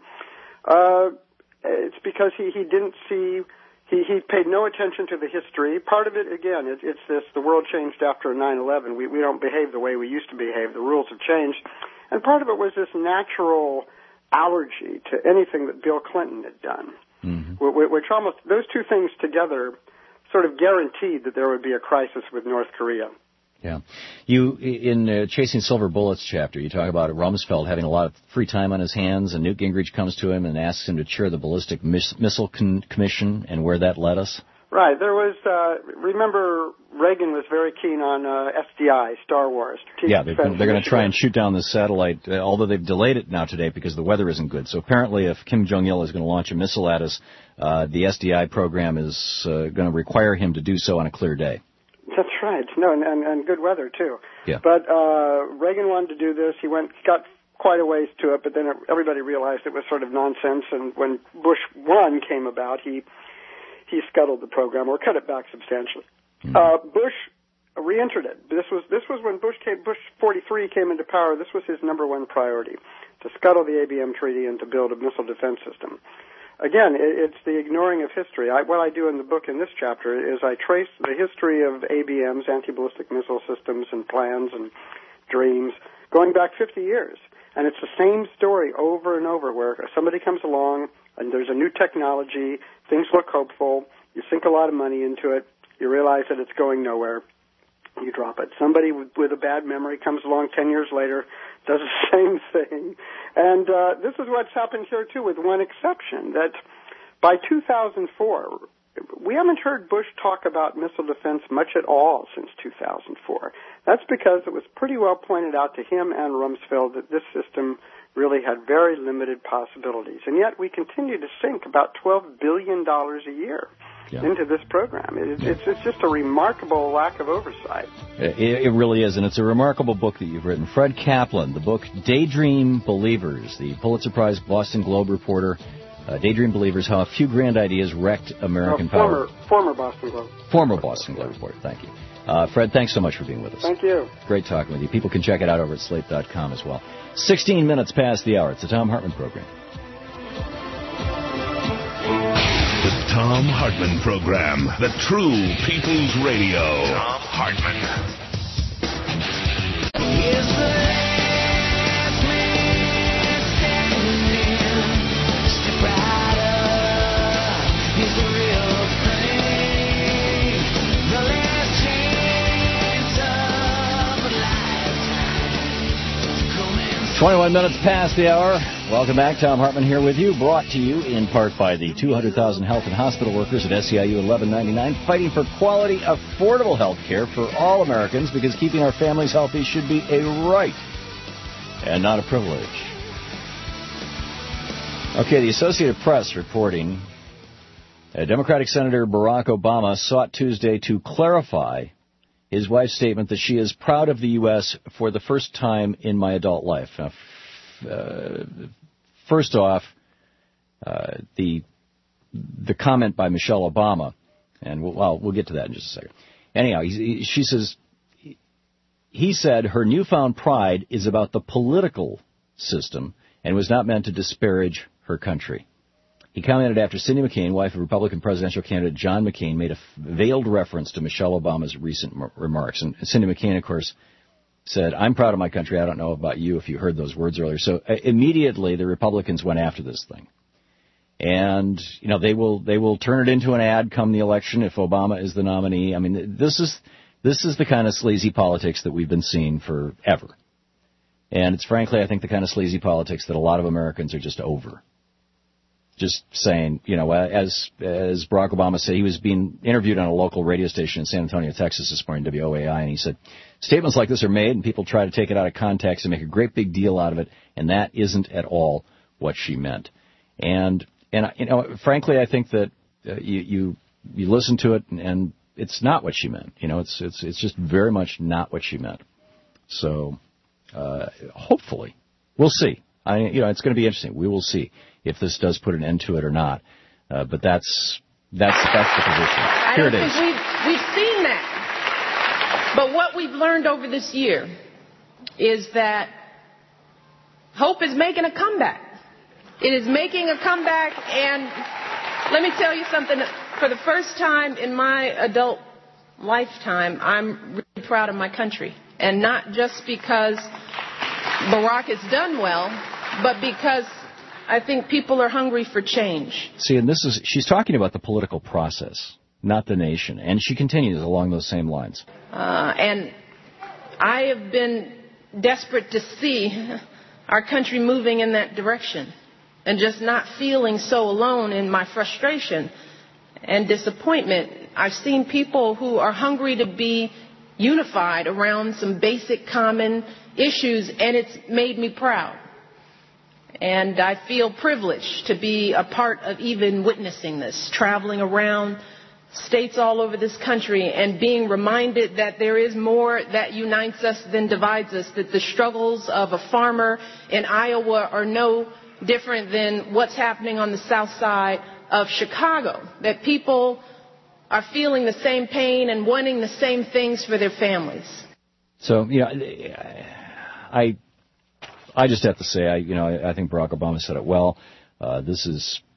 It's because he didn't see. He paid no attention to the history. Part of it, again, it's this: the world changed after 9/11. We don't behave the way we used to behave. The rules have changed, and part of it was this natural allergy to anything that Bill Clinton had done, which almost those two things together sort of guaranteed that there would be a crisis with North Korea. Yeah. You, in Chasing Silver Bullets chapter, you talk about Rumsfeld having a lot of free time on his hands, and Newt Gingrich comes to him and asks him to chair the Ballistic Missile Commission, and where that led us. Right. There was, remember, Reagan was very keen on SDI, Star Wars. Yeah, they're going to try and shoot down the satellite, although they've delayed it now today because the weather isn't good. So apparently if Kim Jong-il is going to launch a missile at us, the SDI program is going to require him to do so on a clear day. That's right. No, and good weather, too. Yeah. But Reagan wanted to do this. He got quite a ways to it, but then everybody realized it was sort of nonsense, and when Bush 1 came about, he scuttled the program or cut it back substantially. Bush re-entered it. This was when Bush 43 came into power. This was his number one priority, to scuttle the ABM treaty and to build a missile defense system. Again, it's the ignoring of history. What I do in the book in this chapter is I trace the history of ABMs, anti-ballistic missile systems, and plans and dreams going back 50 years. And it's the same story over and over, where somebody comes along and there's a new technology, things look hopeful, you sink a lot of money into it, you realize that it's going nowhere, you drop it. Somebody with a bad memory comes along 10 years later, does the same thing. And this is what's happened here, too, with one exception, that by 2004, we haven't heard Bush talk about missile defense much at all since 2004. That's because it was pretty well pointed out to him and Rumsfeld that this system really had very limited possibilities. And yet we continue to sink about $12 billion a year into this program. It's just a remarkable lack of oversight. It really is, and it's a remarkable book that you've written. Fred Kaplan, the book Daydream Believers, the Pulitzer Prize Boston Globe reporter, Daydream Believers, How a Few Grand Ideas Wrecked American Power. Former Boston Globe. Former Boston Globe reporter, thank you. Fred, thanks so much for being with us. Thank you. Great talking with you. People can check it out over at slate.com as well. 16 minutes past the hour. It's the Thom Hartmann Program. The Thom Hartmann Program. The true people's radio. Thom Hartmann. Here's the last man standing. Step right up. Here's the real thing. The last chance of a lifetime. 21 minutes past the hour. Welcome back. Thom Hartmann here with you, brought to you in part by the 200,000 health and hospital workers at SEIU 1199, fighting for quality, affordable health care for all Americans, because keeping our families healthy should be a right and not a privilege. Okay, the Associated Press reporting Democratic Senator Barack Obama sought Tuesday to clarify his wife's statement that she is proud of the U.S. for the first time in my adult life. Now, first off, the comment by Michelle Obama, and we'll get to that in just a second. Anyhow, she says, he said her newfound pride is about the political system and was not meant to disparage her country. He commented after Cindy McCain, wife of Republican presidential candidate John McCain, made a veiled reference to Michelle Obama's recent remarks. And Cindy McCain, of course, said, I'm proud of my country. I don't know about you if you heard those words earlier. So immediately the Republicans went after this thing. And, you know, they will turn it into an ad come the election if Obama is the nominee. I mean, this is the kind of sleazy politics that we've been seeing forever. And it's frankly, I think, the kind of sleazy politics that a lot of Americans are just over. Just saying, you know, as Barack Obama said, he was being interviewed on a local radio station in San Antonio, Texas this morning, WOAI, and he said, statements like this are made and people try to take it out of context and make a great big deal out of it, and that isn't at all what she meant. And you know, frankly, I think that you listen to it and it's not what she meant. You know, it's just very much not what she meant. So hopefully, we'll see. It's going to be interesting. We will see if this does put an end to it or not. But that's the position. Here it is. We've seen that. But what we've learned over this year is that hope is making a comeback. It is making a comeback, and let me tell you something. For the first time in my adult lifetime, I'm really proud of my country. And not just because Barack has done well, but because I think people are hungry for change. See, and she's talking about the political process, not the nation. And she continues along those same lines. And I have been desperate to see our country moving in that direction and just not feeling so alone in my frustration and disappointment. I've seen people who are hungry to be unified around some basic common issues, and it's made me proud. And I feel privileged to be a part of even witnessing this, traveling around states all over this country and being reminded that there is more that unites us than divides us, that the struggles of a farmer in Iowa are no different than what's happening on the south side of Chicago, that people are feeling the same pain and wanting the same things for their families. So, I just have to say, I think Barack Obama said it well. This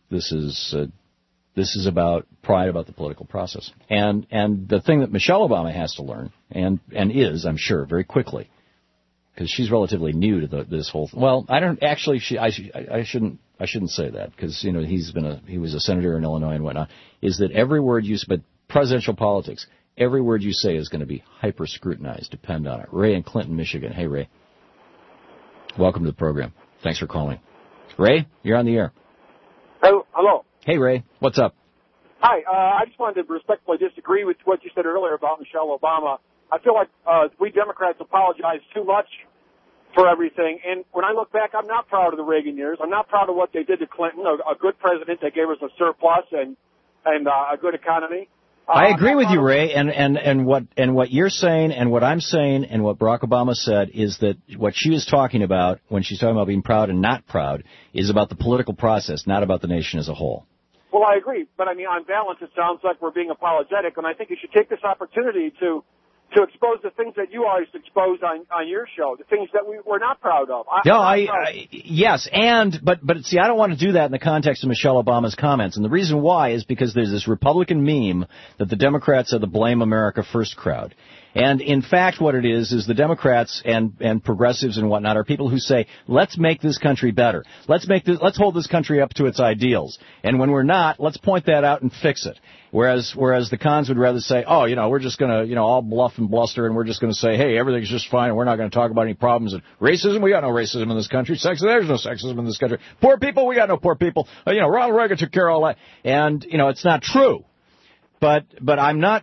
is about pride about the political process, and the thing that Michelle Obama has to learn, and is, I'm sure, very quickly, because she's relatively new to this whole. Well, I don't actually. I shouldn't say that, because he was a senator in Illinois and whatnot. Is that every word you but presidential politics, every word you say is going to be hyper scrutinized. Depend on it. Ray in Clinton, Michigan. Hey, Ray. Welcome to the program. Thanks for calling. Ray, you're on the air. Oh, hello. Hey, Ray. What's up? Hi. I just wanted to respectfully disagree with what you said earlier about Michelle Obama. I feel like we Democrats apologize too much for everything. And when I look back, I'm not proud of the Reagan years. I'm not proud of what they did to Clinton, a good president that gave us a surplus and a good economy. I agree with you, Ray, and what you're saying and what I'm saying and what Barack Obama said is that what she is talking about when she's talking about being proud and not proud is about the political process, not about the nation as a whole. Well, I agree, but I mean, on balance, it sounds like we're being apologetic, and I think you should take this opportunity to expose the things that you always expose on your show, the things that we're not proud of. Yes, but see, I don't want to do that in the context of Michelle Obama's comments, and the reason why is because there's this Republican meme that the Democrats are the Blame America First crowd. And in fact, what it is the Democrats and progressives and whatnot are people who say, let's make this country better. Let's hold this country up to its ideals. And when we're not, let's point that out and fix it. Whereas the cons would rather say, we're just going to, all bluff and bluster, and we're just going to say, hey, everything's just fine, and we're not going to talk about any problems. And racism, we got no racism in this country. Sexism, there's no sexism in this country. Poor people, we got no poor people. Ronald Reagan took care of all that. And, it's not true. But I'm not,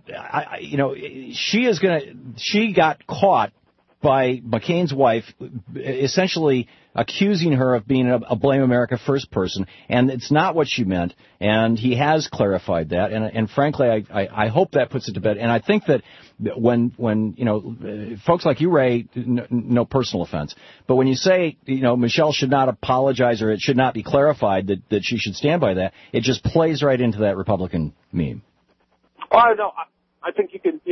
she got caught by McCain's wife essentially accusing her of being a Blame America First person, and it's not what she meant, and he has clarified that, and frankly, I hope that puts it to bed, and I think that when folks like you, Ray, no personal offense, but when you say, Michelle should not apologize or it should not be clarified that she should stand by that, it just plays right into that Republican meme. Well, I know. I think you can.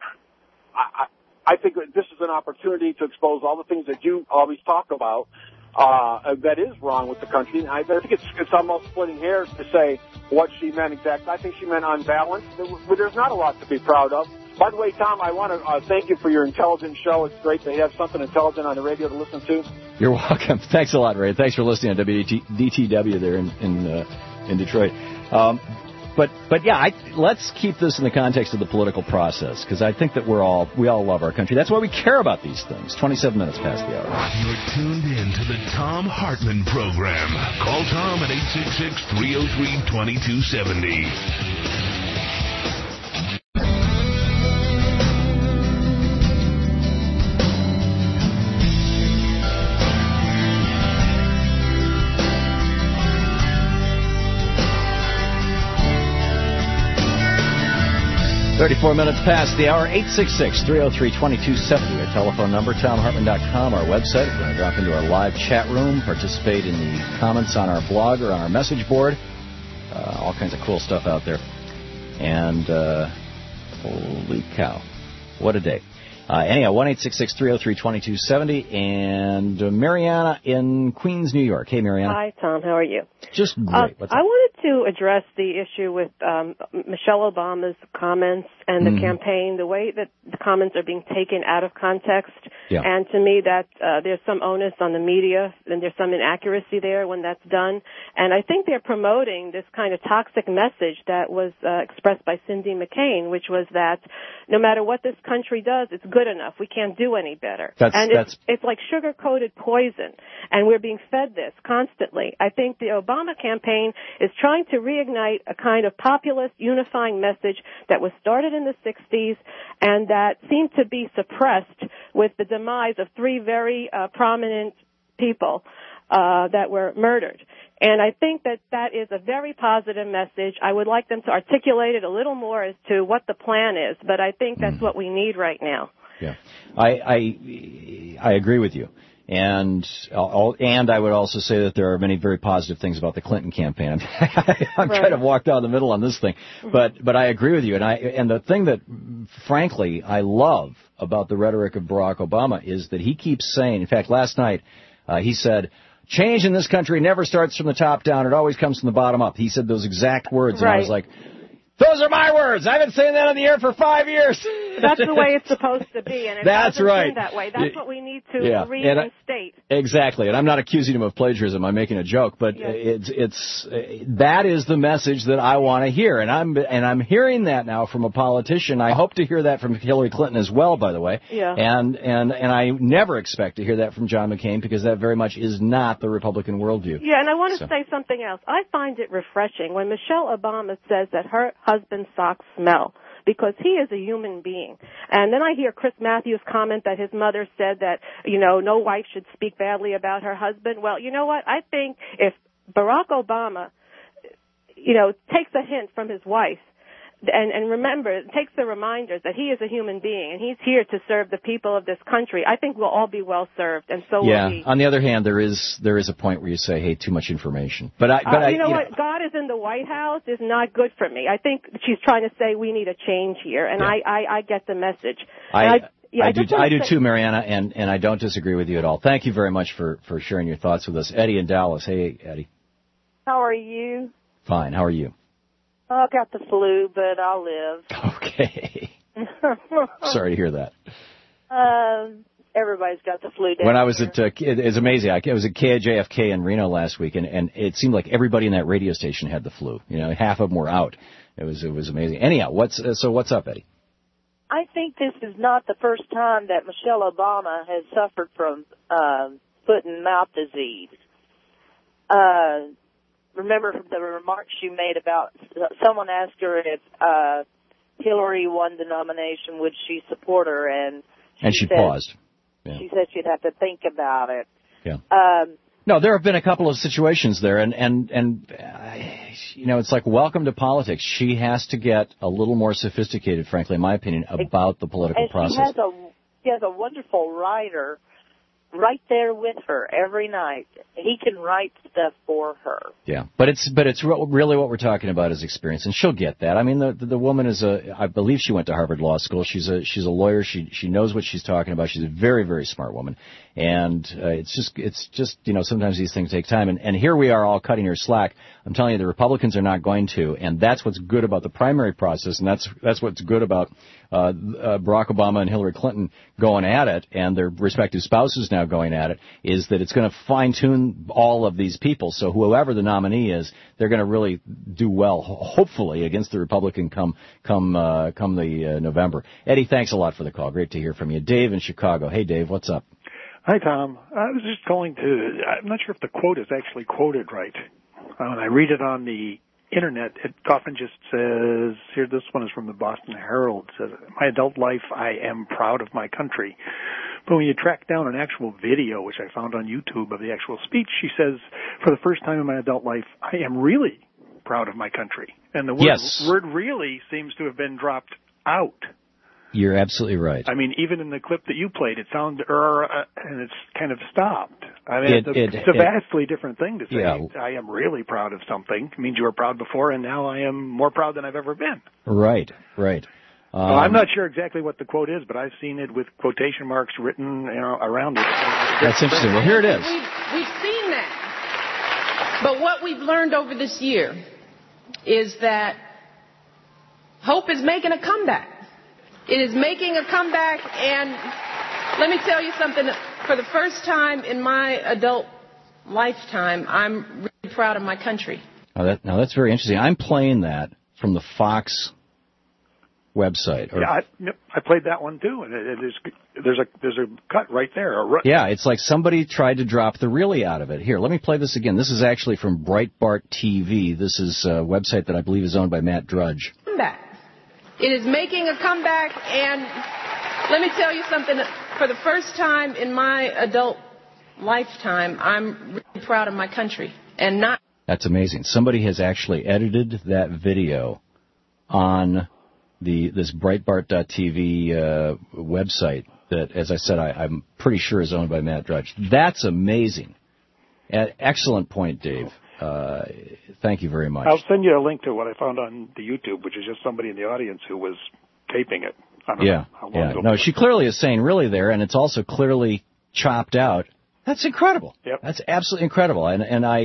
I think this is an opportunity to expose all the things that you always talk about that is wrong with the country. And I think it's almost splitting hairs to say what she meant exactly. I think she meant on balance. There's not a lot to be proud of. By the way, Tom, I want to thank you for your intelligent show. It's great to have something intelligent on the radio to listen to. You're welcome. Thanks a lot, Ray. Thanks for listening on WDTW there in Detroit. But yeah, let's keep this in the context of the political process, because I think that we all love our country. That's why we care about these things. 27 minutes past the hour. You're tuned in to the Thom Hartmann Program. Call Tom at 866-303-2270. 34 minutes past the hour, 866-303-2270, our telephone number, TomHartmann.com, our website. If you want to drop into our live chat room, participate in the comments on our blog or on our message board, All kinds of cool stuff out there. And holy cow, what a day. Anyhow, 1-866-303-2270, and Mariana in Queens, New York. Hey, Mariana. Hi, Tom. How are you? Just great. I wanted to address the issue with Michelle Obama's comments and the campaign, the way that the comments are being taken out of context. Yeah. And to me, that there's some onus on the media, and there's some inaccuracy there when that's done. And I think they're promoting this kind of toxic message that was expressed by Cindy McCain, which was that no matter what this country does, it's good enough. We can't do any better. It's like sugar-coated poison, and we're being fed this constantly. I think the Obama campaign is trying to reignite a kind of populist unifying message that was started in the 60s and that seemed to be suppressed with the demise of three very prominent people that were murdered. And I think that that is a very positive message. I would like them to articulate it a little more as to what the plan is, but I think that's what we need right now. Yeah, I agree with you. And I would also say that there are many very positive things about the Clinton campaign. I'm kind of walked down the middle on this thing, but I agree with you. And the thing that, frankly, I love about the rhetoric of Barack Obama is that he keeps saying. In fact, last night he said, "Change in this country never starts from the top down; it always comes from the bottom up." He said those exact words, and I was like, those are my words. I've been saying that on the air for 5 years. That's the way it's supposed to be, and it hasn't been that way. That's what we need to reinstate. Exactly, and I'm not accusing him of plagiarism. I'm making a joke, but it's that is the message that I want to hear, and I'm hearing that now from a politician. I hope to hear that from Hillary Clinton as well, by the way. Yeah. And I never expect to hear that from John McCain, because that very much is not the Republican worldview. Yeah, and I want to say something else. I find it refreshing when Michelle Obama says that her husband's socks smell, because he is a human being. And then I hear Chris Matthews comment that his mother said that, no wife should speak badly about her husband. Well, you know what? I think if Barack Obama, takes a hint from his wife, and remember, takes the reminders that he is a human being and he's here to serve the people of this country, I think we'll all be well served, and so will he. On the other hand, there is a point where you say, hey, too much information. But you know what? God is in the White House is not good for me. I think she's trying to say we need a change here, and I get the message. I do too, Mariana, and I don't disagree with you at all. Thank you very much for sharing your thoughts with us. Eddie in Dallas. Hey, Eddie. How are you? Fine. How are you? I got the flu, but I'll live. Okay. Sorry to hear that. Everybody's got the flu down When I was at, it's amazing. I was at KJFK in Reno last week, and it seemed like everybody in that radio station had the flu. Half of them were out. It was amazing. Anyhow, what's up, Eddie? I think this is not the first time that Michelle Obama has suffered from foot and mouth disease. Remember the remarks you made about someone asked her if Hillary won the nomination, would she support her? And she paused. Yeah. She said she'd have to think about it. Yeah. No, there have been a couple of situations there, and it's like, welcome to politics. She has to get a little more sophisticated, frankly, in my opinion, about the political process. She has a wonderful writer right there with her every night. He can write stuff for her. Yeah, but it's really what we're talking about is experience, and she'll get that. I mean, the woman I believe she went to Harvard Law School. She's a lawyer. She knows what she's talking about. She's a very, very smart woman, and it's just sometimes these things take time, and here we are all cutting her slack. I'm telling you, the Republicans are not going to, and that's what's good about the primary process, and that's what's good about Barack Obama and Hillary Clinton going at it, and their respective spouses now going at it, is that it's going to fine-tune all of these people. So whoever the nominee is, they're going to really do well, hopefully, against the Republican come the November. Eddie, thanks a lot for the call. Great to hear from you. Dave in Chicago. Hey, Dave, what's up? Hi, Tom. I was just I'm not sure if the quote is actually quoted right. When I read it on the Internet, it often just says, here, this one is from the Boston Herald, it says, my adult life, I am proud of my country. But when you track down an actual video, which I found on YouTube of the actual speech, she says, for the first time in my adult life, I am really proud of my country. And the word really seems to have been dropped out. You're absolutely right. I mean, even in the clip that you played, it sounded, and it's kind of stopped. I mean, it's a vastly different thing to say, I am really proud of something. It means you were proud before, and now I am more proud than I've ever been. Right. I'm not sure exactly what the quote is, but I've seen it with quotation marks written around it. That's interesting. Well, here it is. We've seen that. But what we've learned over this year is that hope is making a comeback. It is making a comeback, and let me tell you something. For the first time in my adult lifetime, I'm really proud of my country. Now that's very interesting. I'm playing that from the Fox website. I played that one too, and there's a cut right there. Yeah, it's like somebody tried to drop the really out of it. Here, let me play this again. This is actually from Breitbart TV. This is a website that I believe is owned by Matt Drudge. Comeback. It is making a comeback, and let me tell you something. For the first time in my adult lifetime, I'm really proud of my country, and not. That's amazing. Somebody has actually edited that video on this Breitbart.tv website that, as I said, I'm pretty sure is owned by Matt Drudge. That's amazing. Excellent point, Dave. Thank you very much. I'll send you a link to what I found on the YouTube, which is just somebody in the audience who was taping it. I don't know how long ago. No, she clearly is saying really there, and it's also clearly chopped out. That's incredible. Yep. That's absolutely incredible. And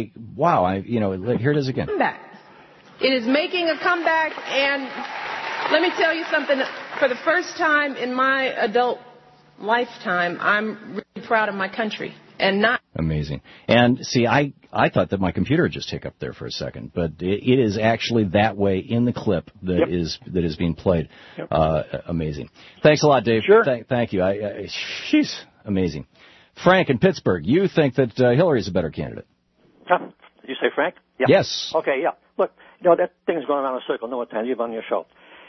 here it is again. Comeback. It is making a comeback, and let me tell you something. For the first time in my adult lifetime, I'm really proud of my country, and not. Amazing. And see, I thought that my computer just hiccuped there for a second, but it is actually that way in the clip that is being played. Yep. Amazing. Thanks a lot, Dave. Sure. Thank you. She's amazing. Frank in Pittsburgh, you think that Hillary's a better candidate? You say Frank? Yeah. Yes. Okay, yeah. Look, that thing's going around in a circle. No time. You've on your show.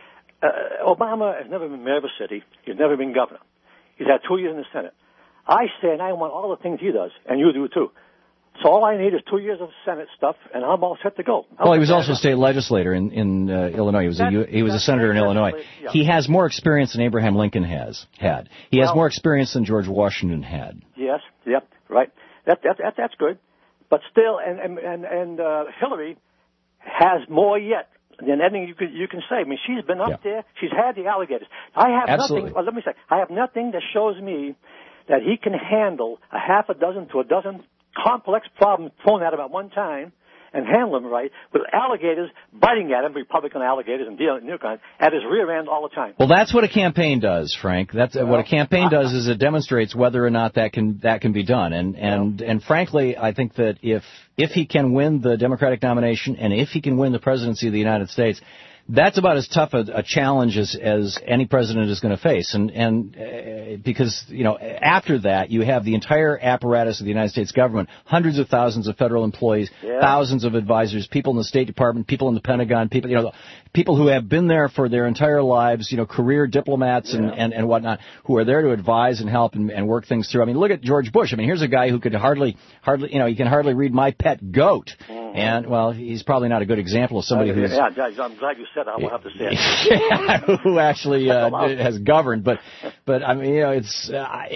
Obama has never been mayor of a city. He's never been governor. He's had 2 years in the Senate. I say, and I want all the things he does, and you do too. So all I need is 2 years of Senate stuff, and I'm all set to go. Well, he was also a state legislator in Illinois. He was a senator in Illinois. Yeah. He has more experience than Abraham Lincoln had. He has more experience than George Washington had. Yes, yep, right. That's good. But still, and Hillary has more yet than anything you can say. I mean, she's been up there. She's had the alligators. I have nothing. Well, let me say, I have nothing that shows me that he can handle a half a dozen to a dozen complex problems thrown at him at one time and handle them right, with alligators biting at him, Republican alligators and New York, at his rear end all the time. Well, that's what a campaign does, Frank. What a campaign does is it demonstrates whether or not that can be done. And frankly, I think that if he can win the Democratic nomination and if he can win the presidency of the United States, that's about as tough a challenge as any president is going to face. And because, after that, you have the entire apparatus of the United States government, hundreds of thousands of federal employees, thousands of advisors, people in the State Department, people in the Pentagon, people who have been there for their entire lives, career diplomats and whatnot, who are there to advise and help and work things through. I mean, look at George Bush. I mean, here's a guy who could hardly, he can hardly read My Pet Goat. Mm-hmm. And, well, he's probably not a good example of somebody who's... Yeah, I'm glad you said that. I will have to say it. Who actually has governed. But I mean, it's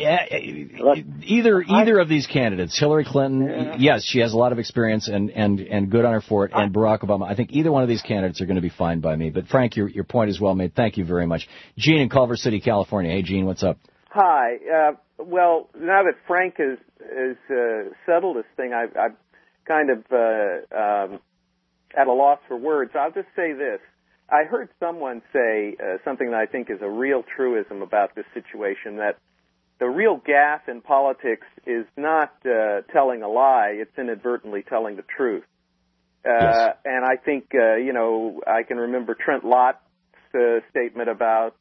either of these candidates, Hillary Clinton, yes, she has a lot of experience and good on her for it, and Barack Obama. I think either one of these candidates are going to be fine by me. But, Frank, your point is well made. Thank you very much. Gene in Culver City, California. Hey, Gene, what's up? Hi. Well, now that Frank has settled this thing, I've kind of at a loss for words. I'll just say this. I heard someone say something that I think is a real truism about this situation, that the real gaffe in politics is not telling a lie, it's inadvertently telling the truth. Yes. And I think, I can remember Trent Lott's statement about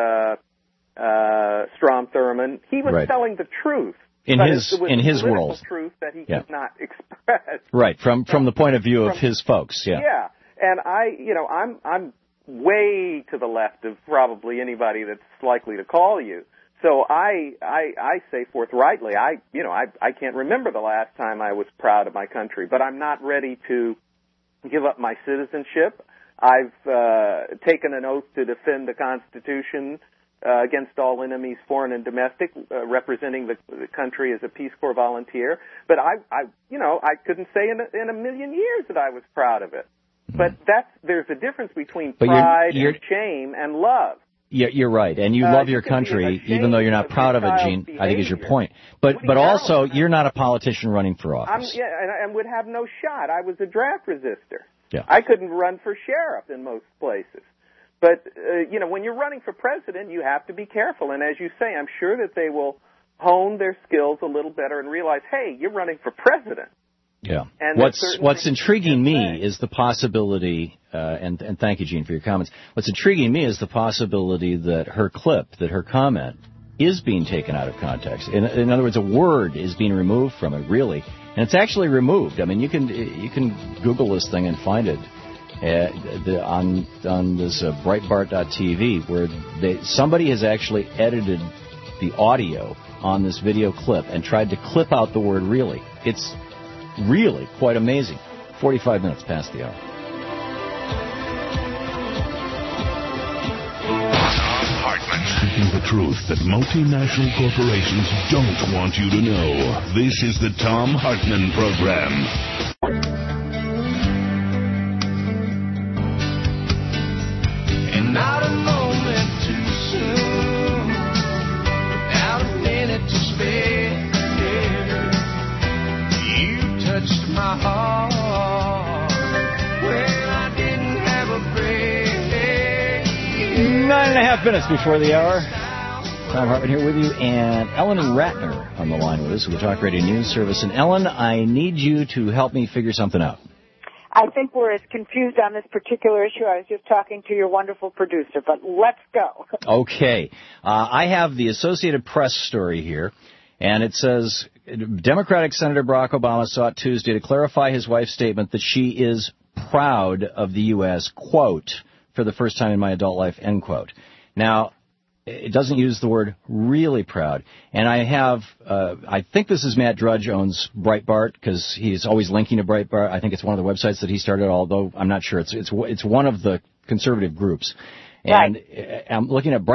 Strom Thurmond. He was telling the truth. In his world, truth that he could not express. Right, from the point of view of his folks. Yeah. Yeah, and I'm way to the left of probably anybody that's likely to call you. So I say forthrightly, I can't remember the last time I was proud of my country, but I'm not ready to give up my citizenship. I've taken an oath to defend the Constitution against all enemies, foreign and domestic, representing the country as a Peace Corps volunteer. But I couldn't say in a million years that I was proud of it. But there's a difference between pride and shame and love. Yeah, you're right, and you love your country, even though you're not proud of it, Gene. I think is your point. But also, you're not a politician running for office. And would have no shot. I was a draft resistor. Yeah. I couldn't run for sheriff in most places. But, when you're running for president, you have to be careful. And as you say, I'm sure that they will hone their skills a little better and realize, hey, you're running for president. Yeah. And what's intriguing me is the possibility, and thank you, Gene, for your comments. What's intriguing me is the possibility that her comment, is being taken out of context. In other words, a word is being removed from it, really. And it's actually removed. I mean, you can Google this thing and find it. On this Breitbart.tv, where somebody has actually edited the audio on this video clip and tried to clip out the word really. It's really quite amazing. 45 minutes past the hour. Thom Hartmann. Speaking the truth that multinational corporations don't want you to know. This is the Thom Hartmann Program. Not a moment too soon, without a minute to spare. You touched my heart when I didn't have a break. 9.5 minutes before the hour. Thom Hartmann here with you, and Ellen Ratner on the line with us with the Talk Radio News Service. And Ellen, I need you to help me figure something out. I think we're as confused on this particular issue. I was just talking to your wonderful producer, but let's go. Okay. I have the Associated Press story here, and it says, Democratic Senator Barack Obama sought Tuesday to clarify his wife's statement that she is proud of the U.S., quote, for the first time in my adult life, end quote. Now, it doesn't use the word really proud. And I have, I think this is Matt Drudge owns Breitbart because he's always linking to Breitbart. I think it's one of the websites that he started, although I'm not sure. It's one of the conservative groups. And right. I'm looking at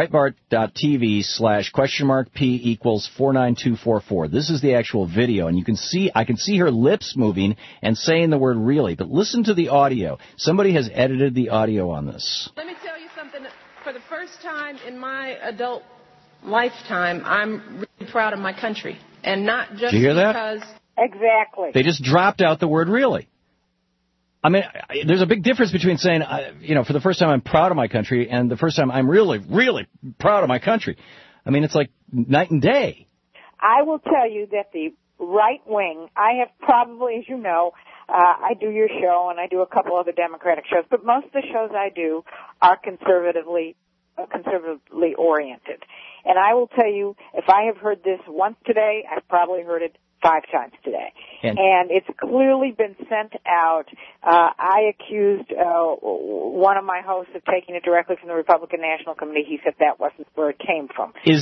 Breitbart.tv/?P=49244. This is the actual video, and I can see her lips moving and saying the word really. But listen to the audio. Somebody has edited the audio on this. Let me tell you something. For the first time in my adult lifetime, I'm really proud of my country. And not just Did you hear because... That? Exactly. They just dropped out the word really. I mean, there's a big difference between saying, for the first time I'm proud of my country and the first time I'm really, really proud of my country. I mean, it's like night and day. I will tell you that the right wing, I have probably, as you know, I do your show and I do a couple other Democratic shows, but most of the shows I do are conservatively oriented. And I will tell you, if I have heard this once today, I've probably heard it 5 times today. And it's clearly been sent out. I accused one of my hosts of taking it directly from the Republican National Committee. He said that wasn't where it came from. Does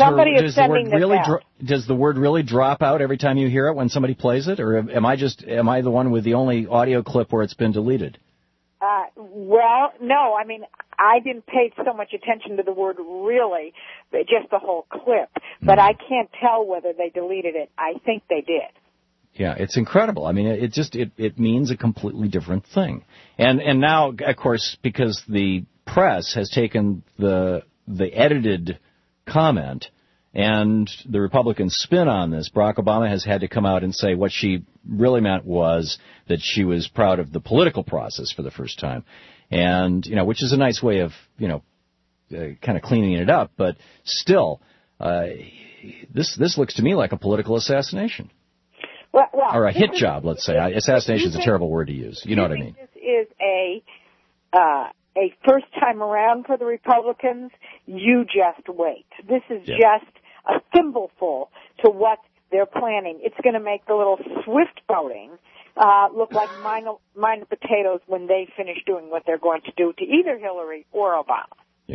the word really drop out every time you hear it when somebody plays it? Or am I the one with the only audio clip where it's been deleted? Well, no. I mean, I didn't pay so much attention to the word really, just the whole clip. But I can't tell whether they deleted it. I think they did. Yeah, it's incredible. I mean, it means a completely different thing. And now, of course, because the press has taken the edited comment and the Republican spin on this, Barack Obama has had to come out and say what she really meant was that she was proud of the political process for the first time. And, which is a nice way of, kind of cleaning it up. But still, this looks to me like a political assassination. Well, or a hit job, let's say. Assassination is a terrible word to use. You know what I mean? This is a first time around for the Republicans. You just wait. This is just a thimbleful to what they're planning. It's going to make the little swift voting look like minor potatoes when they finish doing what they're going to do to either Hillary or Obama. Yeah.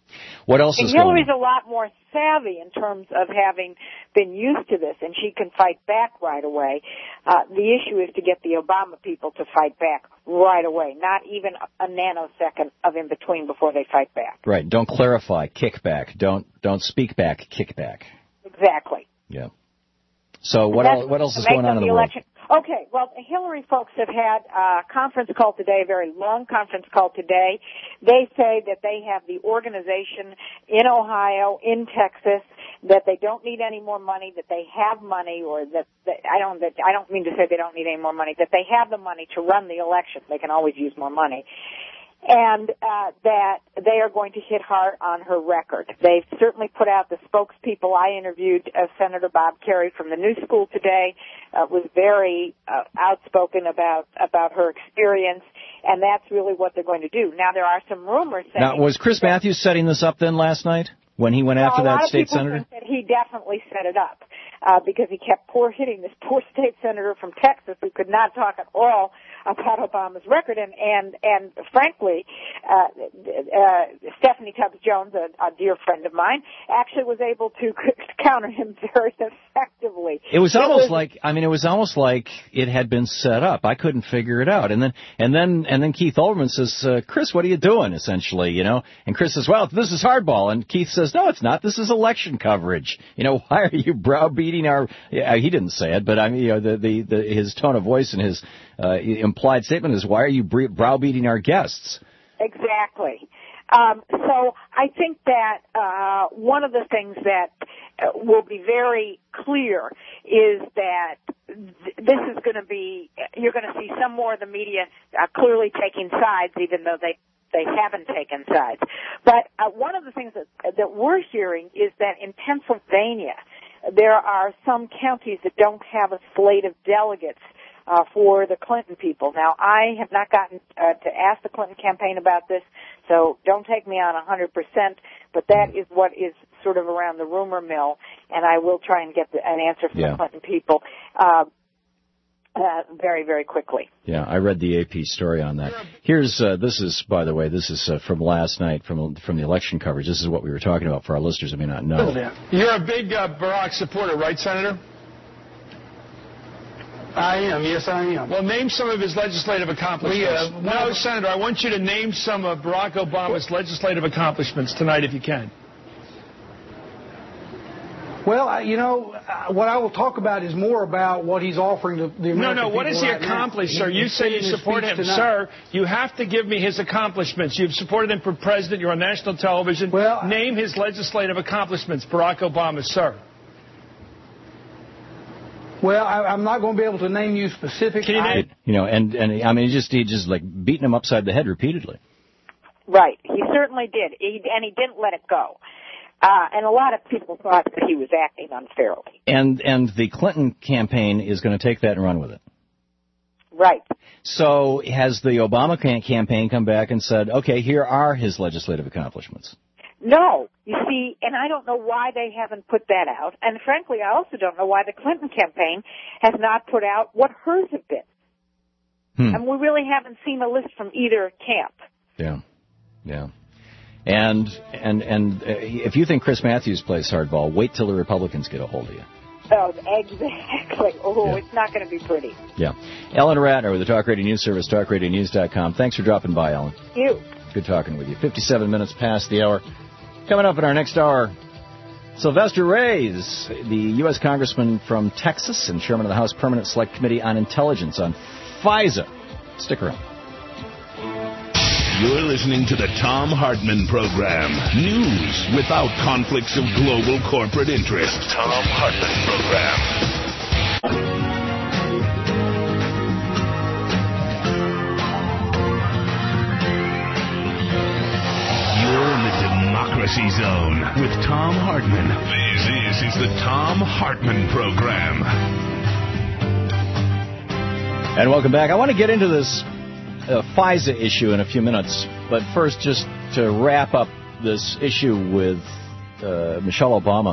What else is going on? Hillary's a lot more savvy in terms of having been used to this, and she can fight back right away. The issue is to get the Obama people to fight back right away, not even a nanosecond of in between before they fight back. Right. Don't clarify, kick back. Don't speak back, kick back. Exactly. Yeah. So what else is going on in the world? Okay, well, the Hillary folks have had a conference call today, a very long conference call today. They say that they have the organization in Ohio, in Texas, that they don't need any more money, that they have money, or that I don't mean to say they don't need any more money, that they have the money to run the election. They can always use more money. And that they are going to hit hard on her record. They've certainly put out the spokespeople. I interviewed Senator Bob Kerrey from the New School today, was very outspoken about her experience, and that's really what they're going to do. Now, there are some rumors saying... Now, was Chris Matthews setting this up then last night when he went after that state senator? A lot of people think that he definitely set it up because he kept hitting this poor state senator from Texas who could not talk at all about Obama's record, and frankly, Stephanie Tubbs Jones, a dear friend of mine, actually was able to counter him very effectively. It was almost like it had been set up. I couldn't figure it out, and then Keith Olbermann says, "Chris, what are you doing?" Essentially, and Chris says, "Well, this is hardball," and Keith says, "No, it's not. This is election coverage. Why are you browbeating our?" He didn't say it, but his tone of voice and his implied statement is, why are you browbeating our guests? Exactly. So I think that one of the things that will be very clear is that this is going to be, you're going to see some more of the media clearly taking sides, even though they haven't taken sides. But one of the things that we're hearing is that in Pennsylvania, there are some counties that don't have a slate of delegates for the Clinton people. Now, I have not gotten to ask the Clinton campaign about this, so don't take me on 100%, but that is what is sort of around the rumor mill, and I will try and get an answer from the Clinton people very, very quickly. Yeah, I read the AP story on that. Here's, this is from last night, from the election coverage. This is what we were talking about for our listeners who may not know. You're a big Barack supporter, right, Senator? I am. Yes, I am. Well, name some of his legislative accomplishments. No, Senator, I want you to name some of Barack Obama's legislative accomplishments tonight, if you can. Well, what I will talk about is more about what he's offering to the American people. No, what has he accomplished, sir? You say you support him. Sir, you have to give me his accomplishments. You've supported him for president. You're on national television. Well, name his legislative accomplishments, Barack Obama, sir. Well, I'm not going to be able to name you specific. Can you name? And I mean, he just like beating him upside the head repeatedly. Right. He certainly did. And he didn't let it go. And a lot of people thought that he was acting unfairly. And the Clinton campaign is going to take that and run with it. Right. So has the Obama campaign come back and said, okay, here are his legislative accomplishments? No. You see, and I don't know why they haven't put that out. And frankly, I also don't know why the Clinton campaign has not put out what hers have been. And we really haven't seen a list from either camp. Yeah. And if you think Chris Matthews plays hardball, wait till the Republicans get a hold of you. Oh, exactly. It's not going to be pretty. Yeah. Ellen Ratner with the Talk Radio News Service, talkradionews.com. Thanks for dropping by, Ellen. Thank you. Good talking with you. 57 minutes past the hour. Coming up in our next hour, Sylvester Reyes, the U.S. Congressman from Texas and chairman of the House Permanent Select Committee on Intelligence on FISA. Stick around. You're listening to the Thom Hartmann Program. News without conflicts of global corporate interest. The Thom Hartmann Program. Democracy Zone with Thom Hartmann. This is the Thom Hartmann Program. And welcome back. I want to get into this FISA issue in a few minutes, but first, just to wrap up this issue with Michelle Obama.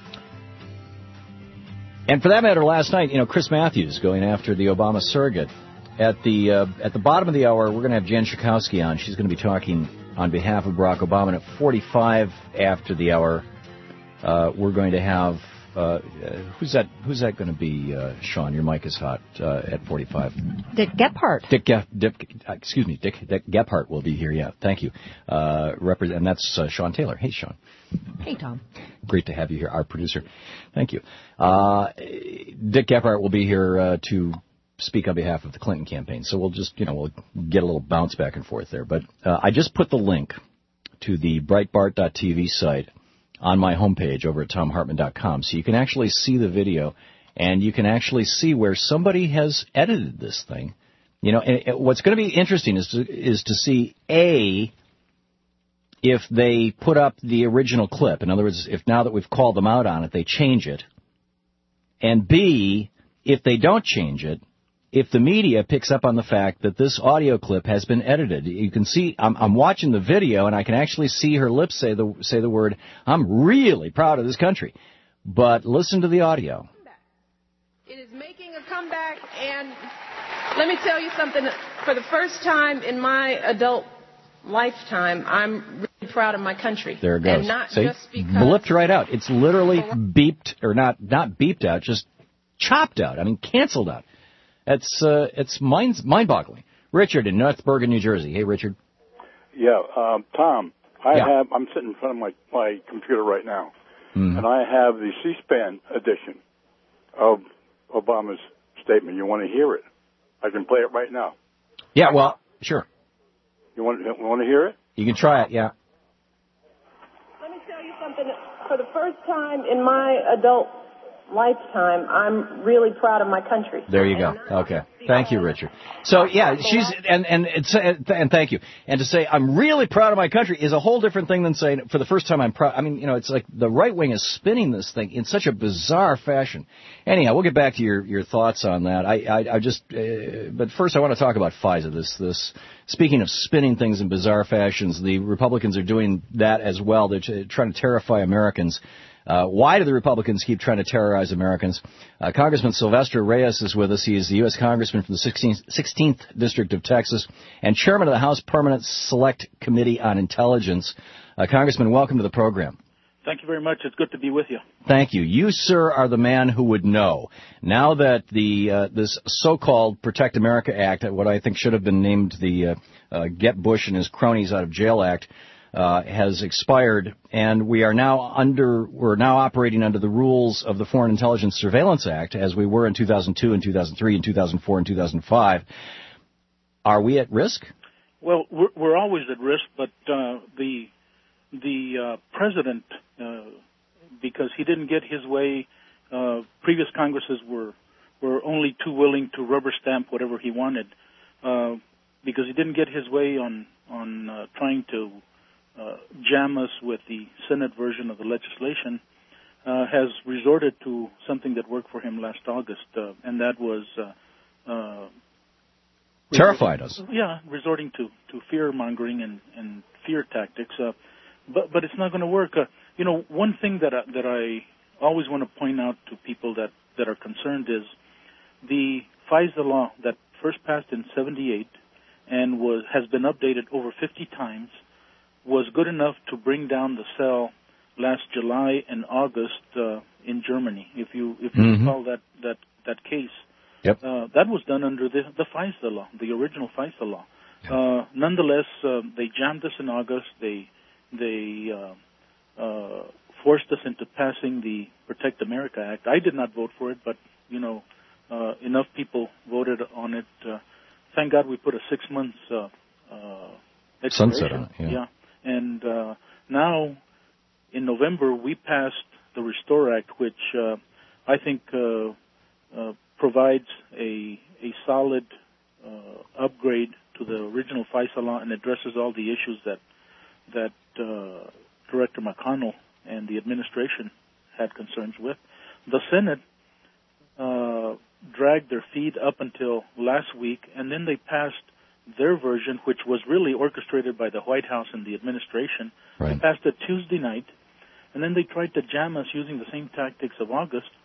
And for that matter, last night, Chris Matthews going after the Obama surrogate. At the bottom of the hour, we're going to have Jen Schakowsky on. She's going to be talking on behalf of Barack Obama. And at 45 after the hour, we're going to have who's that going to be? Sean, your mic is hot. At 45, Dick Gephardt. Dick Gephardt will be here. Yeah, thank you. And that's Sean Taylor. Hey, Sean. Hey, Tom. Great to have you here, our producer. Thank you. Dick Gephardt will be here to speak on behalf of the Clinton campaign. So we'll just, we'll get a little bounce back and forth there. But I just put the link to the Breitbart.tv site on my homepage over at TomHartman.com. So you can actually see the video, and you can actually see where somebody has edited this thing. And what's going to be interesting is to see, A, if they put up the original clip. In other words, if now that we've called them out on it, they change it. And B, if they don't change it, if the media picks up on the fact that this audio clip has been edited. You can see, I'm watching the video, and I can actually see her lips say the word, "I'm really proud of this country." But listen to the audio. It is making a comeback, and let me tell you something. For the first time in my adult lifetime, I'm really proud of my country. There it goes. And not See? just because... Blipped right out. It's literally beeped, or not beeped out, just chopped out. I mean, canceled out. It's mind-boggling. Richard in North Bergen, New Jersey. Hey, Richard. Yeah, Tom. I'm sitting in front of my computer right now, and I have the C-SPAN edition of Obama's statement. You want to hear it? I can play it right now. Yeah, well, sure. You want to hear it? You can try it. Yeah. Let me tell you something. For the first time in my adult lifetime, I'm really proud of my country. There you go. Okay. Thank you, Richard. So yeah, and thank you. And to say I'm really proud of my country is a whole different thing than saying for the first time I'm proud. I mean, it's like the right wing is spinning this thing in such a bizarre fashion. Anyhow, we'll get back to your thoughts on that. I just but first I want to talk about FISA. This speaking of spinning things in bizarre fashions, the Republicans are doing that as well. They're trying to terrify Americans. Why do the Republicans keep trying to terrorize Americans? Congressman Sylvester Reyes is with us. He is the U.S. Congressman from the 16th District of Texas and chairman of the House Permanent Select Committee on Intelligence. Congressman, welcome to the program. Thank you very much. It's good to be with you. Thank you. You, sir, are the man who would know. Now that this so-called Protect America Act, what I think should have been named the Get Bush and His Cronies Out of Jail Act, has expired, and we're now operating under the rules of the Foreign Intelligence Surveillance Act, as we were in 2002 and 2003 and 2004 and 2005. Are we at risk? Well, we're always at risk, but the president, because he didn't get his way, previous Congresses were only too willing to rubber stamp whatever he wanted, because he didn't get his way on trying to jam us with the Senate version of the legislation, has resorted to something that worked for him last August, and that was terrified us. Yeah, resorting to fear-mongering and fear tactics. But it's not going to work. One thing that I always want to point out to people that are concerned is the FISA law that first passed in '78 and has been updated over 50 times. Was good enough to bring down the cell last July and August in Germany. If you recall that case, yep. That was done under the FISA law, the original FISA law. Yep. Nonetheless, they jammed us in August. They forced us into passing the Protect America Act. I did not vote for it, but enough people voted on it. Thank God we put a 6 months sunset on it. Yeah. And now, in November, we passed the Restore Act, which I think provides a solid upgrade to the original FISA law and addresses all the issues that Director McConnell and the administration had concerns with. The Senate dragged their feet up until last week, and then they passed their version, which was really orchestrated by the White House and the administration. Right. They passed it Tuesday night, and then they tried to jam us using the same tactics of August,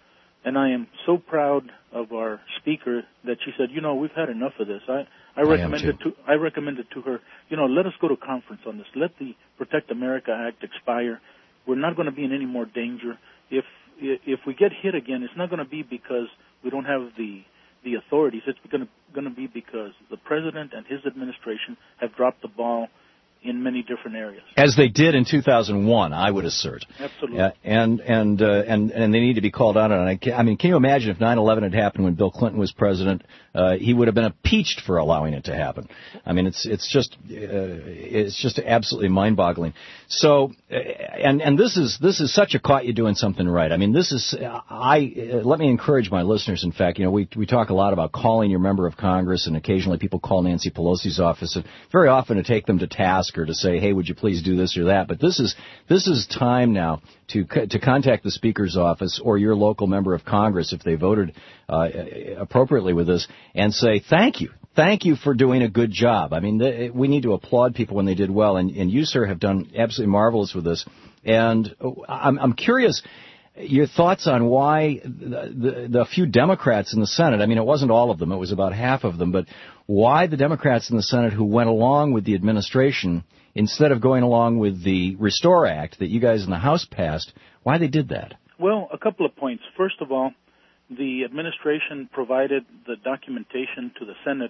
And I am so proud of our speaker that she said, we've had enough of this. I recommended to her, let us go to conference on this. Let the Protect America Act expire. We're not going to be in any more danger. If we get hit again, it's not going to be because we don't have the authorities. It's going to be because the president and his administration have dropped the ball in many different areas. As they did in 2001, I would assert. Absolutely. And they need to be called out on it. I mean, can you imagine if 9/11 had happened when Bill Clinton was president? He would have been impeached for allowing it to happen. I mean, it's just absolutely mind-boggling. So, and this is such a caught you doing something right. I mean, let me encourage my listeners. In fact, we talk a lot about calling your member of Congress, and occasionally people call Nancy Pelosi's office, and very often to take them to task or to say, hey, would you please do this or that? But this is time now to contact the Speaker's office or your local member of Congress if they voted appropriately with this, and say thank you. Thank you for doing a good job. I mean, we need to applaud people when they did well, and you, sir, have done absolutely marvelous with this. And I'm curious your thoughts on why the few Democrats in the Senate, I mean, it wasn't all of them, it was about half of them, but why the Democrats in the Senate who went along with the administration instead of going along with the Restore Act that you guys in the House passed, why they did that? Well, a couple of points. First of all, the administration provided the documentation to the Senate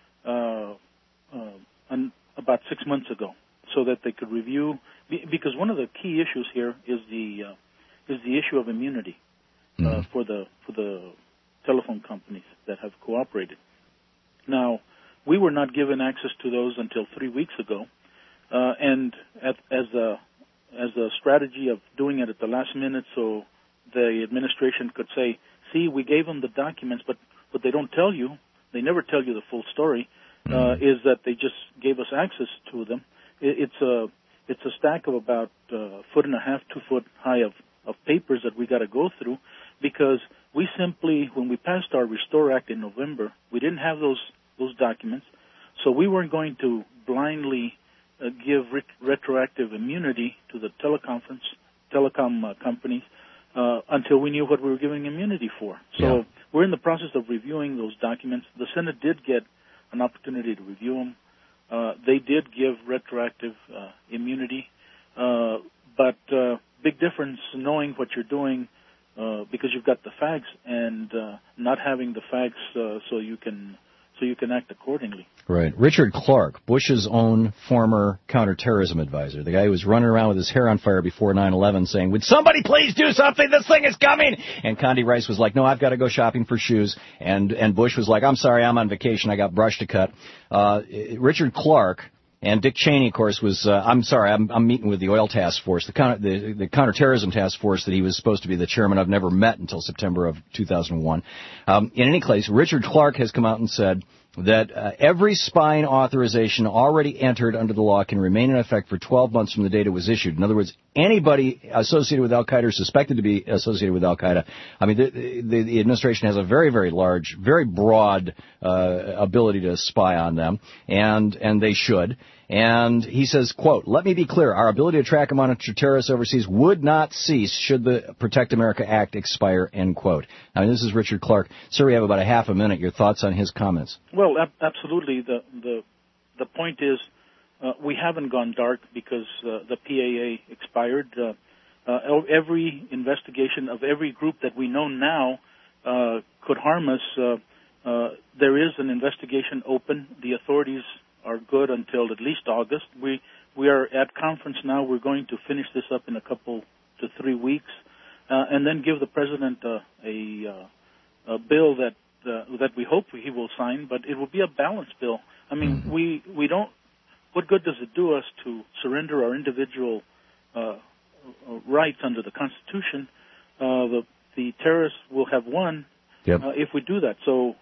about 6 months ago so that they could review, because one of the key issues here is the issue of immunity for the telephone companies that have cooperated. Now, we were not given access to those until 3 weeks ago, and as a strategy of doing it at the last minute, so the administration could say, "See, we gave them the documents, but what they don't tell you, they never tell you the full story, is that they just gave us access to them." It's a stack of about 1.5 foot, 2 foot high of papers that we got to go through, because we simply, when we passed our Restore Act in November, we didn't have those documents, so we weren't going to blindly give retroactive immunity to the telecom companies until we knew what we were giving immunity for. So we're in the process of reviewing those documents. The Senate did get an opportunity to review them. They did give retroactive immunity, but big difference knowing what you're doing because you've got the facts and not having the facts so you can act accordingly. Right. Richard Clark, Bush's own former counterterrorism advisor, the guy who was running around with his hair on fire before 9/11 saying, would somebody please do something? This thing is coming! And Condi Rice was like, no, I've got to go shopping for shoes. And Bush was like, I'm sorry, I'm on vacation. I got brush to cut. Richard Clark and Dick Cheney, of course, was, I'm meeting with the oil task force, the counterterrorism task force that he was supposed to be the chairman of, never met until September of 2001. In any case, Richard Clark has come out and said that every spying authorization already entered under the law can remain in effect for 12 months from the date it was issued. In other words, anybody associated with Al-Qaeda or suspected to be associated with Al-Qaeda, I mean, the administration has a very, very large, very broad ability to spy on them, and they should. And he says, quote, let me be clear, our ability to track and monitor terrorists overseas would not cease should the Protect America Act expire, end quote. I mean, this is Richard Clark. Sir, we have about a half a minute. Your thoughts on his comments? Well, absolutely. The point is we haven't gone dark because the PAA expired. Every investigation of every group that we know now could harm us. There is an investigation open. The authorities are good until at least August. We are at conference now. We're going to finish this up in a couple to 3 weeks, and then give the president a bill that we hope he will sign. But it will be a balanced bill. I mean, we don't. What good does it do us to surrender our individual rights under the Constitution? The terrorists will have won if we do that. So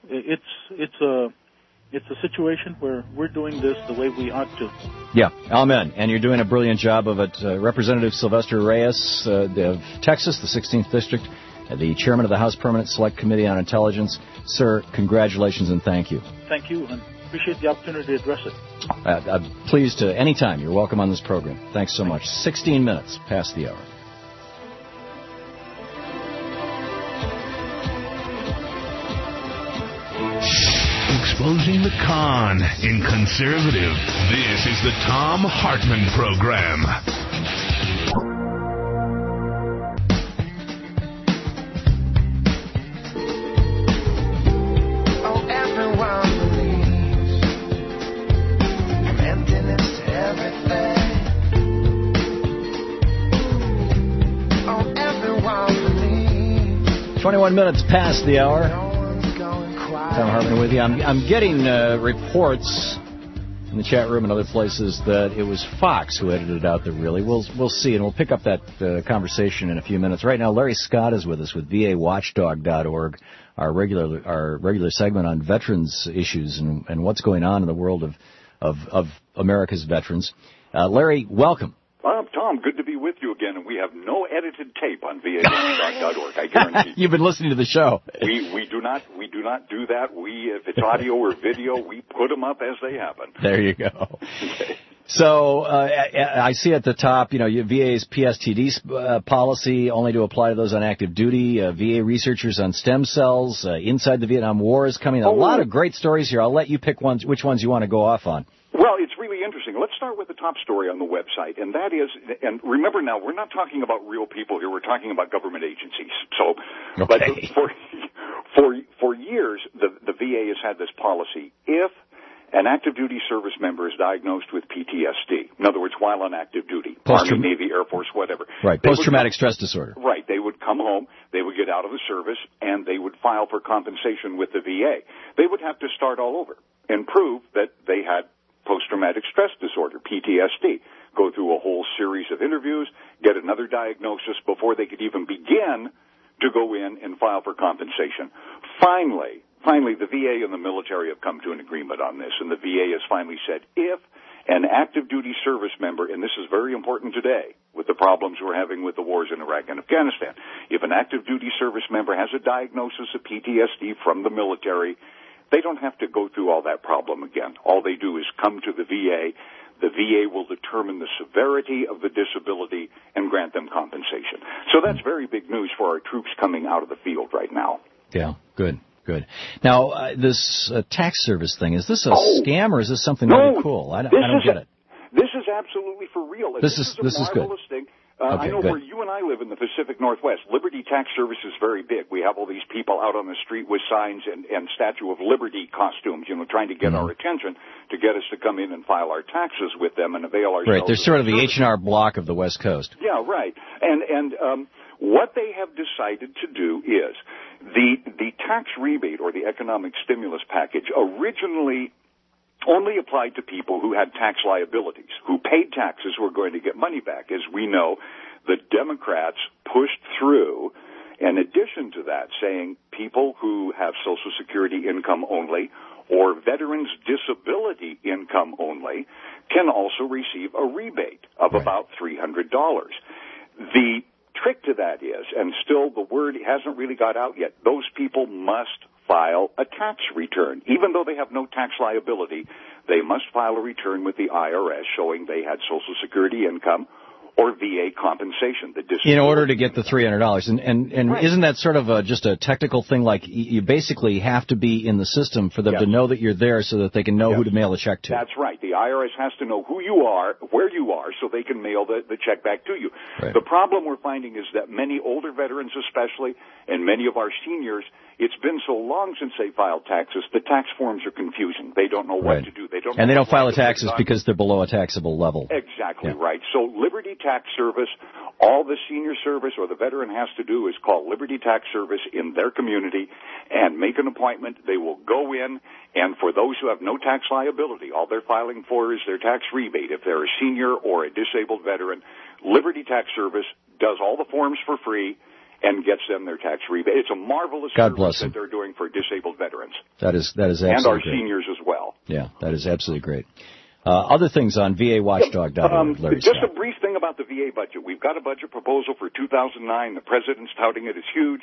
it's a situation where we're doing this the way we ought to. Yeah, amen. And you're doing a brilliant job of it. Representative Sylvester Reyes of Texas, the 16th District, the chairman of the House Permanent Select Committee on Intelligence. Sir, congratulations and thank you. Thank you, and appreciate the opportunity to address it. Pleased to, anytime, you're welcome on this program. Thanks so much. 16 minutes past the hour. Exposing the con in conservative. This is the Thom Hartmann Program. Oh, everyone believes from emptiness to everything. Oh, everyone believes. 21 minutes past the hour. Thom Hartmann with you. I'm getting reports in the chat room and other places that it was Fox who edited out the really. We'll see, and we'll pick up that conversation in a few minutes. Right now, Larry Scott is with us with VAWatchdog.org, our regular segment on veterans issues and what's going on in the world of America's veterans. Larry, welcome. Tom, good to be with you again, and we have no edited tape on VAWatchdog.org, I guarantee. You've been listening to the show. We do not do that. If it's audio or video, we put them up as they happen. There you go. Okay. So I see at the top, VA's PSTD policy only to apply to those on active duty. VA researchers on stem cells inside the Vietnam War is coming. A lot of great stories here. I'll let you pick which ones you want to go off on. Well, it's really interesting. Let's start with the top story on the website, and that is, and remember now, we're not talking about real people here. We're talking about government agencies. So, okay. But for years, the VA has had this policy: if an active duty service member is diagnosed with PTSD, in other words, while on active duty, Army, Navy, Air Force, whatever. Right, post-traumatic stress disorder. Right, they would come home, they would get out of the service, and they would file for compensation with the VA. They would have to start all over and prove that they had post-traumatic stress disorder, PTSD, go through a whole series of interviews, get another diagnosis before they could even begin to go in and file for compensation. Finally, the VA and the military have come to an agreement on this, and the VA has finally said if an active duty service member, and this is very important today with the problems we're having with the wars in Iraq and Afghanistan, if an active duty service member has a diagnosis of PTSD from the military, they don't have to go through all that problem again. All they do is come to the VA. The VA will determine the severity of the disability and grant them compensation. So that's very big news for our troops coming out of the field right now. Yeah, good. Now, this tax service thing, is this a scam or is this something really cool? I don't get it. This is absolutely for real. This is a marvelous thing. I know where you and I live in the Pacific Northwest, Liberty Tax Service is very big. We have all these people out on the street with signs and Statue of Liberty costumes, trying to get our attention to get us to come in and file our taxes with them and avail ourselves. Right, they're sort of the H&R Block of the West Coast. Yeah, right. And what they have decided to do is the tax rebate or the economic stimulus package originally only applied to people who had tax liabilities, who paid taxes, were going to get money back. As we know, the Democrats pushed through an addition to that, saying people who have Social Security income only or veterans' disability income only can also receive a rebate of about $300. The trick to that is, and still the word hasn't really got out yet, those people must file a tax return. Even though they have no tax liability, they must file a return with the IRS showing they had Social Security income or VA compensation. In order to get the $300. And right. Isn't that sort of just a technical thing, like you basically have to be in the system for them to know that you're there so that they can know who to mail a check to? That's right. The IRS has to know who you are, where you are, so they can mail the check back to you. Right. The problem we're finding is that many older veterans especially, and many of our seniors, it's been so long since they filed taxes, the tax forms are confusing. They don't know what to do. They don't file the taxes because they're below a taxable level. Exactly right. So Liberty Tax Service, all the senior service or the veteran has to do is call Liberty Tax Service in their community and make an appointment. They will go in, and for those who have no tax liability, all they're filing for is their tax rebate. If they're a senior or a disabled veteran, Liberty Tax Service does all the forms for free and gets them their tax rebate. It's a marvelous service that they're doing for disabled veterans. That is absolutely and our great. Seniors as well. Yeah, that is absolutely great. Other things on VAWatchdog.org, Larry Just Scott. a brief thing about the VA budget. We've got a budget proposal for 2009. The president's touting it as huge.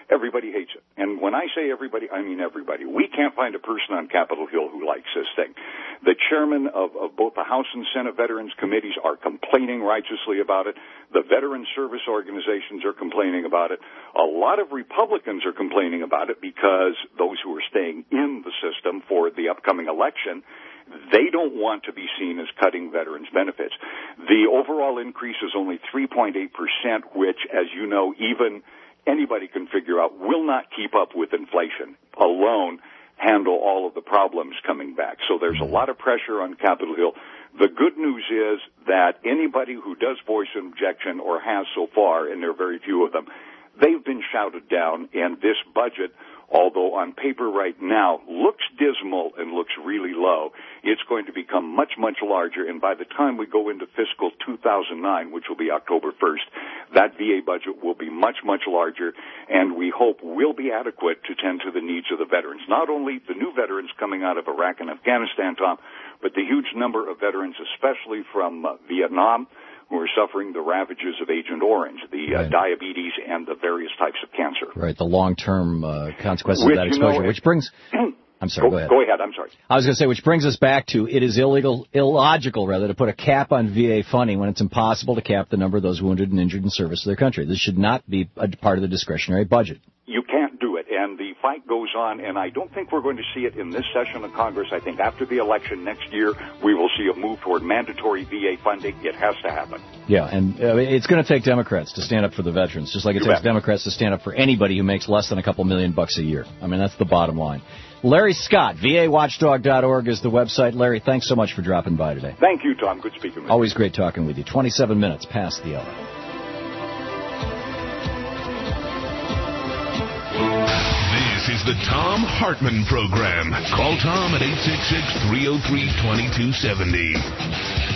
everybody hates it. And when I say everybody, I mean everybody. We can't find a person on Capitol Hill who likes this thing. The chairman of both the House and Senate Veterans Committees are complaining righteously about it. The veteran service organizations are complaining about it. A lot of Republicans are complaining about it because those who are staying in the system for the upcoming election, they don't want to be seen as cutting veterans' benefits. The overall increase is only 3.8%, which, as you know, even anybody can figure out will not keep up with inflation alone, handle all of the problems coming back. So there's a lot of pressure on Capitol Hill. The good news is that anybody who does voice an objection or has so far, and there are very few of them, they've been shouted down, and this budget, although on paper right now looks dismal and looks really low, it's going to become much, much larger. And by the time we go into fiscal 2009, which will be October 1st, that VA budget will be much, much larger, and we hope will be adequate to tend to the needs of the veterans. Not only the new veterans coming out of Iraq and Afghanistan, Tom, but the huge number of veterans, especially from Vietnam, who are suffering the ravages of Agent Orange, the diabetes, and the various types of cancer. Right, the long-term consequences of that exposure, which brings... I'm sorry, go ahead. Go ahead, I'm sorry. I was going to say, which brings us back to it is illogical, to put a cap on VA funding when it's impossible to cap the number of those wounded and injured in service to their country. This should not be a part of the discretionary budget. You can't do it, and the fight goes on, and I don't think we're going to see it in this session of Congress. I think after the election next year, we will see a move toward mandatory VA funding. It has to happen. Yeah, and it's going to take Democrats to stand up for the veterans, just like it takes Democrats to stand up for anybody who makes less than a couple $1 million a year. I mean, that's the bottom line. Larry Scott, VAWatchdog.org is the website. Larry, thanks so much for dropping by today. Thank you, Tom. Good speaking with you. Always great talking with you. 27 minutes past the hour. This is the Thom Hartmann Program. Call Tom at 866-303-2270.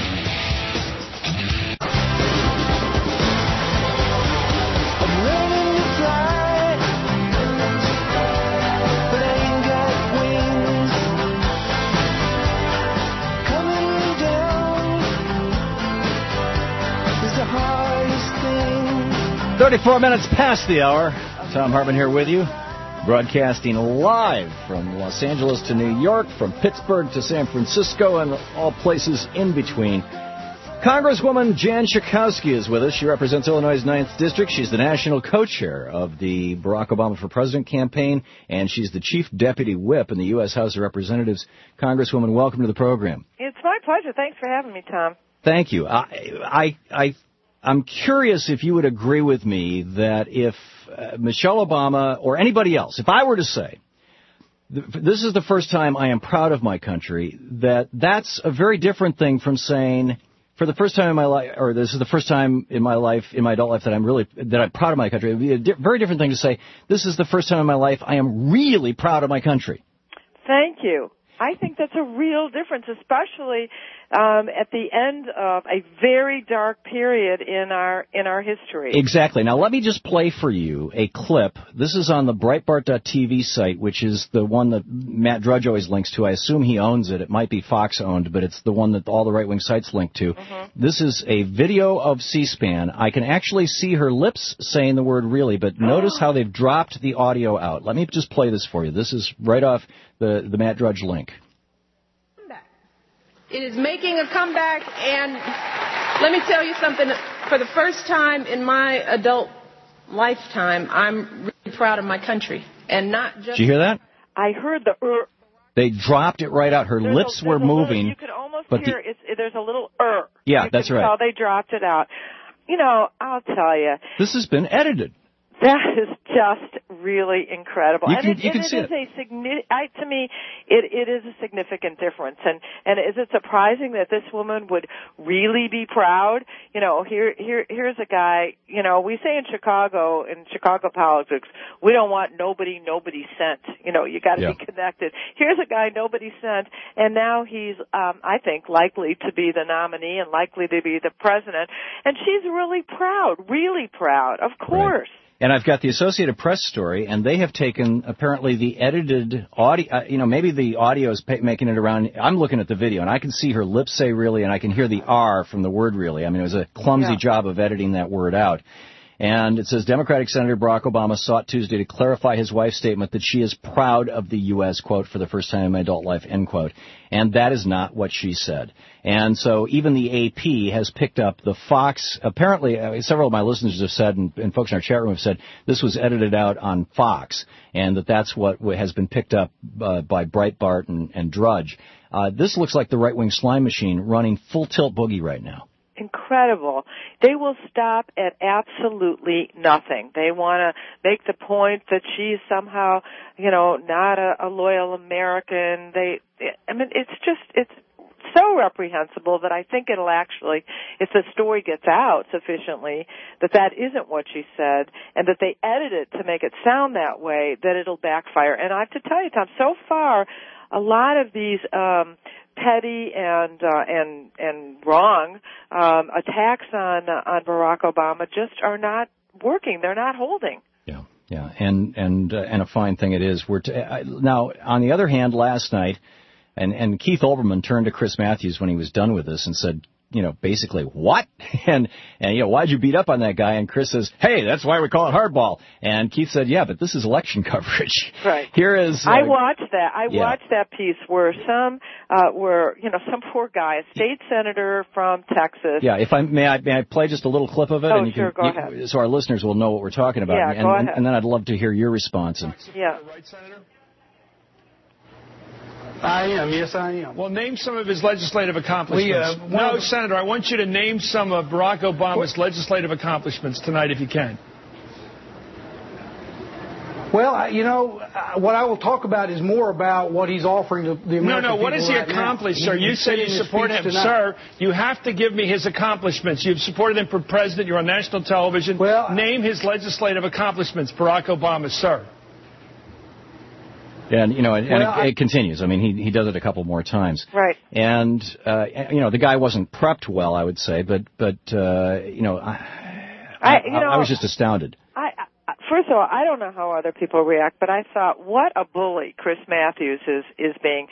Thirty 34 minutes past the hour. Thom Hartmann here with you, broadcasting live from Los Angeles to New York, from Pittsburgh to San Francisco, and all places in between. Congresswoman Jan Schakowsky is with us. She represents Illinois' 9th District. She's the national co-chair of the Barack Obama for President campaign, and she's the chief deputy whip in the U.S. House of Representatives. Congresswoman, welcome to the program. It's my pleasure. Thanks for having me, Tom. Thank you. I'm curious if you would agree with me that if Michelle Obama or anybody else, if I were to say, this is the first time I am proud of my country, that's a very different thing from saying, for the first time in my life, or this is the first time in my life, in my adult life, that I'm proud of my country. It would be a very different thing to say, this is the first time in my life I am really proud of my country. Thank you. I think that's a real difference, especially at the end of a very dark period in our history. Exactly. Now, let me just play for you a clip. This is on the Breitbart.tv site, which is the one that Matt Drudge always links to. I assume he owns it. It might be Fox-owned, but it's the one that all the right-wing sites link to. Mm-hmm. This is a video of C-SPAN. I can actually see her lips saying the word really, but notice how they've dropped the audio out. Let me just play this for you. This is right off the Matt Drudge link. It is making a comeback, and let me tell you something. For the first time in my adult lifetime, I'm really proud of my country, and not just... Did you hear that? I heard the... They dropped it right out. Her lips were moving. You could almost hear there's a little Yeah, that's right. Oh, they dropped it out. You know, I'll tell you. This has been edited. That is just really incredible. You can see it. To me, it is a significant difference. And is it surprising that this woman would really be proud? You know, here's a guy, you know, we say in Chicago politics, we don't want nobody sent. You know, you got to be connected. Here's a guy nobody sent, and now he's, I think, likely to be the nominee and likely to be the president. And she's really proud, of course. Right. And I've got the Associated Press story, and they have taken apparently the edited audio. Maybe the audio is making it around. I'm looking at the video, and I can see her lips say really, and I can hear the R from the word really. I mean, it was a clumsy job of editing that word out. And it says, Democratic Senator Barack Obama sought Tuesday to clarify his wife's statement that she is proud of the U.S., quote, for the first time in my adult life, end quote. And that is not what she said. And so even the AP has picked up the Fox. Apparently, several of my listeners have said, and folks in our chat room have said, this was edited out on Fox, and that's what has been picked up by Breitbart and Drudge. This looks like the right-wing slime machine running full tilt boogie right now. Incredible. They will stop at absolutely nothing. They want to make the point that she's somehow, not a loyal American. It's so reprehensible that I think it'll actually, if the story gets out sufficiently, that isn't what she said, and that they edit it to make it sound that way, that it'll backfire. And I have to tell you, Tom, so far, a lot of these petty and wrong attacks on Barack Obama just are not working. They're not holding. Yeah, and a fine thing it is. Now, on the other hand, last night, and Keith Olbermann turned to Chris Matthews when he was done with this and said, basically, what? And why'd you beat up on that guy? And Chris says, hey, that's why we call it hardball. And Keith said, yeah, but this is election coverage. Right. Here is. I watched that. I watched that piece where some poor guy, a state senator from Texas. Yeah. If may I play just a little clip of it? Oh, sure. Go ahead. So our listeners will know what we're talking about. Yeah, go ahead. And then I'd love to hear your response. Yeah. Right, Senator? I am. Yes, I am. Well, name some of his legislative accomplishments. Senator, I want you to name some of Barack Obama's legislative accomplishments tonight, if you can. Well, what I will talk about is more about what he's offering to the American people. No, what has he accomplished, sir? You said you support him. Sir, you have to give me his accomplishments. You've supported him for president. You're on national television. Well, name his legislative accomplishments, Barack Obama, sir. And it continues. I mean, he does it a couple more times. Right. And the guy wasn't prepped well, I would say, but I was just astounded. First of all, I don't know how other people react, but I thought, what a bully Chris Matthews is being.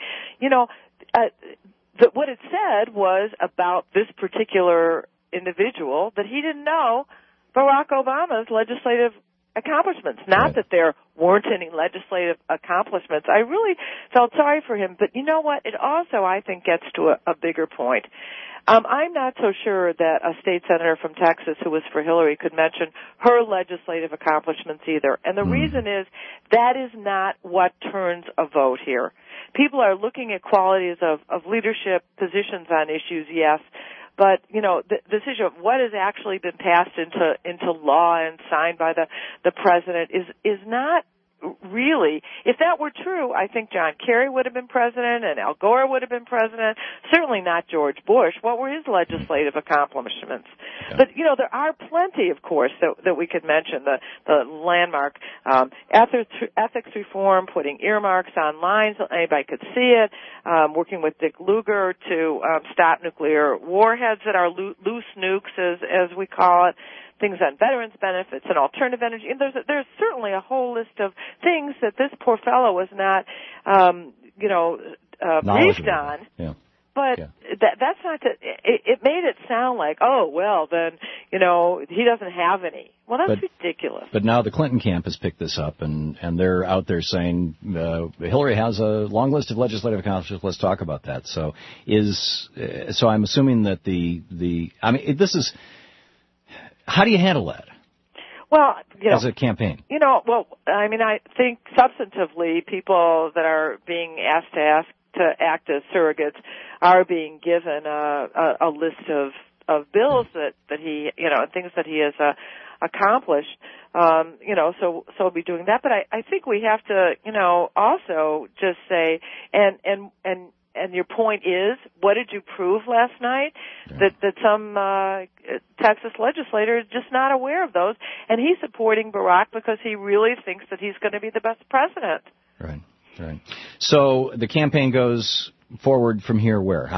What it said was about this particular individual that he didn't know Barack Obama's legislative accomplishments. Not that there weren't any legislative accomplishments. I really felt sorry for him. But you know what? It also, I think, gets to a bigger point. I'm not so sure that a state senator from Texas who was for Hillary could mention her legislative accomplishments either. And the reason is that is not what turns a vote here. People are looking at qualities of leadership positions on issues, yes. But, this issue of what has actually been passed into law and signed by the president is not really, if that were true, I think John Kerry would have been president and Al Gore would have been president, certainly not George Bush. What were his legislative accomplishments? Yeah. But, there are plenty, of course, that we could mention. The landmark ethics reform, putting earmarks on lines so anybody could see it, working with Dick Lugar to stop nuclear warheads that are loose nukes, as we call it, things on veterans benefits and alternative energy. And there's certainly a whole list of things that this poor fellow was not, briefed on. Yeah. But that's not it made it sound like, oh, well, then, he doesn't have any. Well, that's ridiculous. But now the Clinton camp has picked this up, and they're out there saying Hillary has a long list of legislative accomplishments. Let's talk about that. So I'm assuming that this is. How do you handle that? Well, as a campaign. I think substantively, people that are being asked to act as surrogates are being given a list of bills that he, things that he has accomplished. So we'll be doing that. But I think we have to, also just say, and your point is, what did you prove last night? Yeah. That some Texas legislator is just not aware of those, and he's supporting Barack because he really thinks that he's going to be the best president. Right. So the campaign goes forward from here where? How?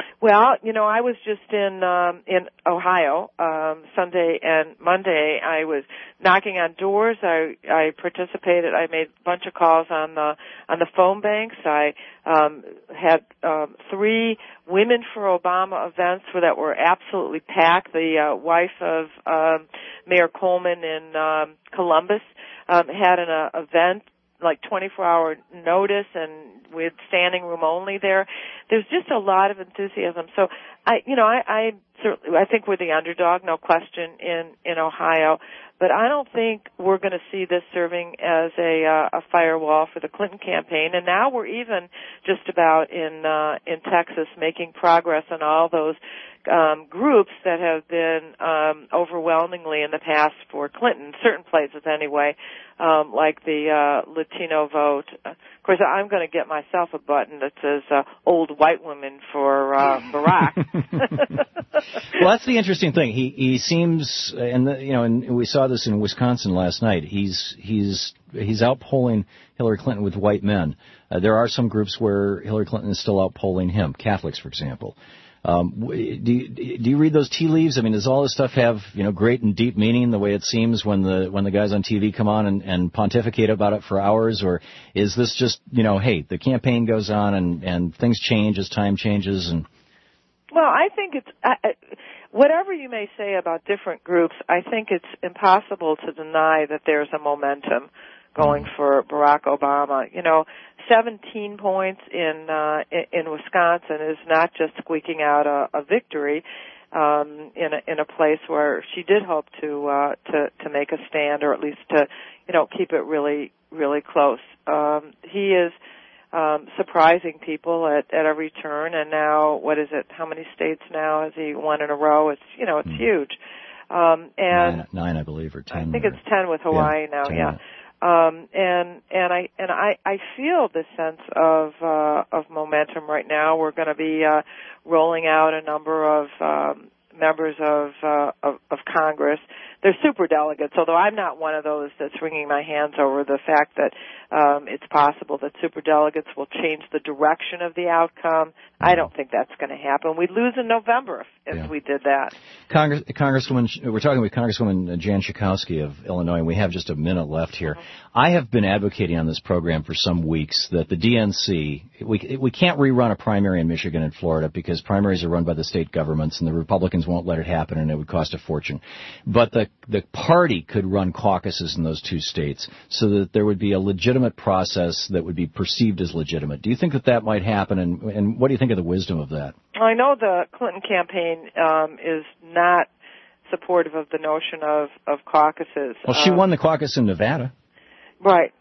Well, I was just in Ohio Sunday and Monday. I was knocking on doors. I participated. I made a bunch of calls on the phone banks. I had 3 Women for Obama events that were absolutely packed. The wife of Mayor Coleman in Columbus had an event, like 24-hour notice, and with standing room only there. There's just a lot of enthusiasm. So I think we're the underdog, no question, in Ohio. But I don't think we're going to see this serving as a firewall for the Clinton campaign. And now we're even just about in Texas making progress on all those groups that have been overwhelmingly in the past for Clinton, certain places anyway, like the Latino vote. Of course, I'm going to get myself a button that says "Old White Woman" for Barack. Well, that's the interesting thing. He seems, and we saw this in Wisconsin last night. He's outpolling Hillary Clinton with white men. There are some groups where Hillary Clinton is still outpolling him, Catholics, for example. Do you read those tea leaves? I mean, does all this stuff have, great and deep meaning the way it seems when the guys on TV come on and pontificate about it for hours? Or is this just, hey, the campaign goes on and things change as time changes? And well, I think it's, whatever you may say about different groups, I think it's impossible to deny that there's a momentum going for Barack Obama. 17 points in Wisconsin is not just squeaking out a victory in a place where she did hope to make a stand, or at least to keep it really, really close. He is surprising people at every turn, and now what is it? How many states now has he won in a row? It's it's huge. And 9, I believe, or 10. I think it's 10 with Hawaii now. 10, yeah. I feel this sense of momentum right now. We're going to be rolling out a number of members of Congress. They're superdelegates, although I'm not one of those that's wringing my hands over the fact that it's possible that superdelegates will change the direction of the outcome. I don't think that's going to happen. We'd lose in November if we did that. Congresswoman, we're talking with Congresswoman Jan Schakowsky of Illinois, and we have just a minute left here. I have been advocating on this program for some weeks that the DNC, we can't rerun a primary in Michigan and Florida because primaries are run by the state governments, and the Republicans won't let it happen, and it would cost a fortune. But the party could run caucuses in those 2 states so that there would be a legitimate process that would be perceived as legitimate. Do you think that might happen, and what do you think of the wisdom of that? I know the Clinton campaign is not supportive of the notion of caucuses. Well, she won the caucus in Nevada. Right.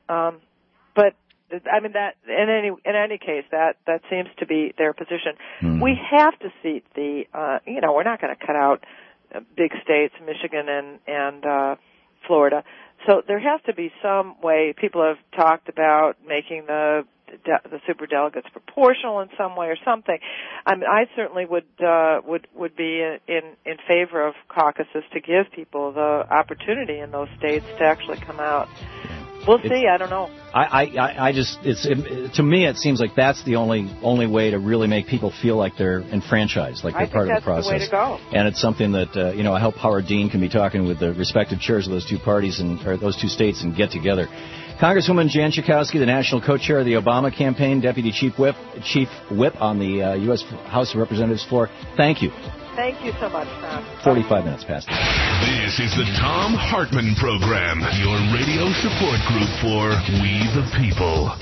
But I mean that in any case that seems to be their position. We have to seat the we're not going to cut out big states, Michigan and Florida. So there has to be some way. People have talked about making the superdelegates proportional in some way or something. I mean, I certainly would be in favor of caucuses to give people the opportunity in those states to actually come out. We'll see. I don't know. I just to me it seems like that's the only way to really make people feel like they're enfranchised, like they're part of the process. I think that's the way to go. And it's something that I hope Howard Dean can be talking with the respective chairs of those 2 parties or those 2 states and get together. Congresswoman Jan Schakowsky, the national co-chair of the Obama campaign, deputy chief whip on the U.S. House of Representatives floor. Thank you. Thank you so much, Tom. 45 minutes past. This is the Thom Hartmann Program, your radio support group for We the People.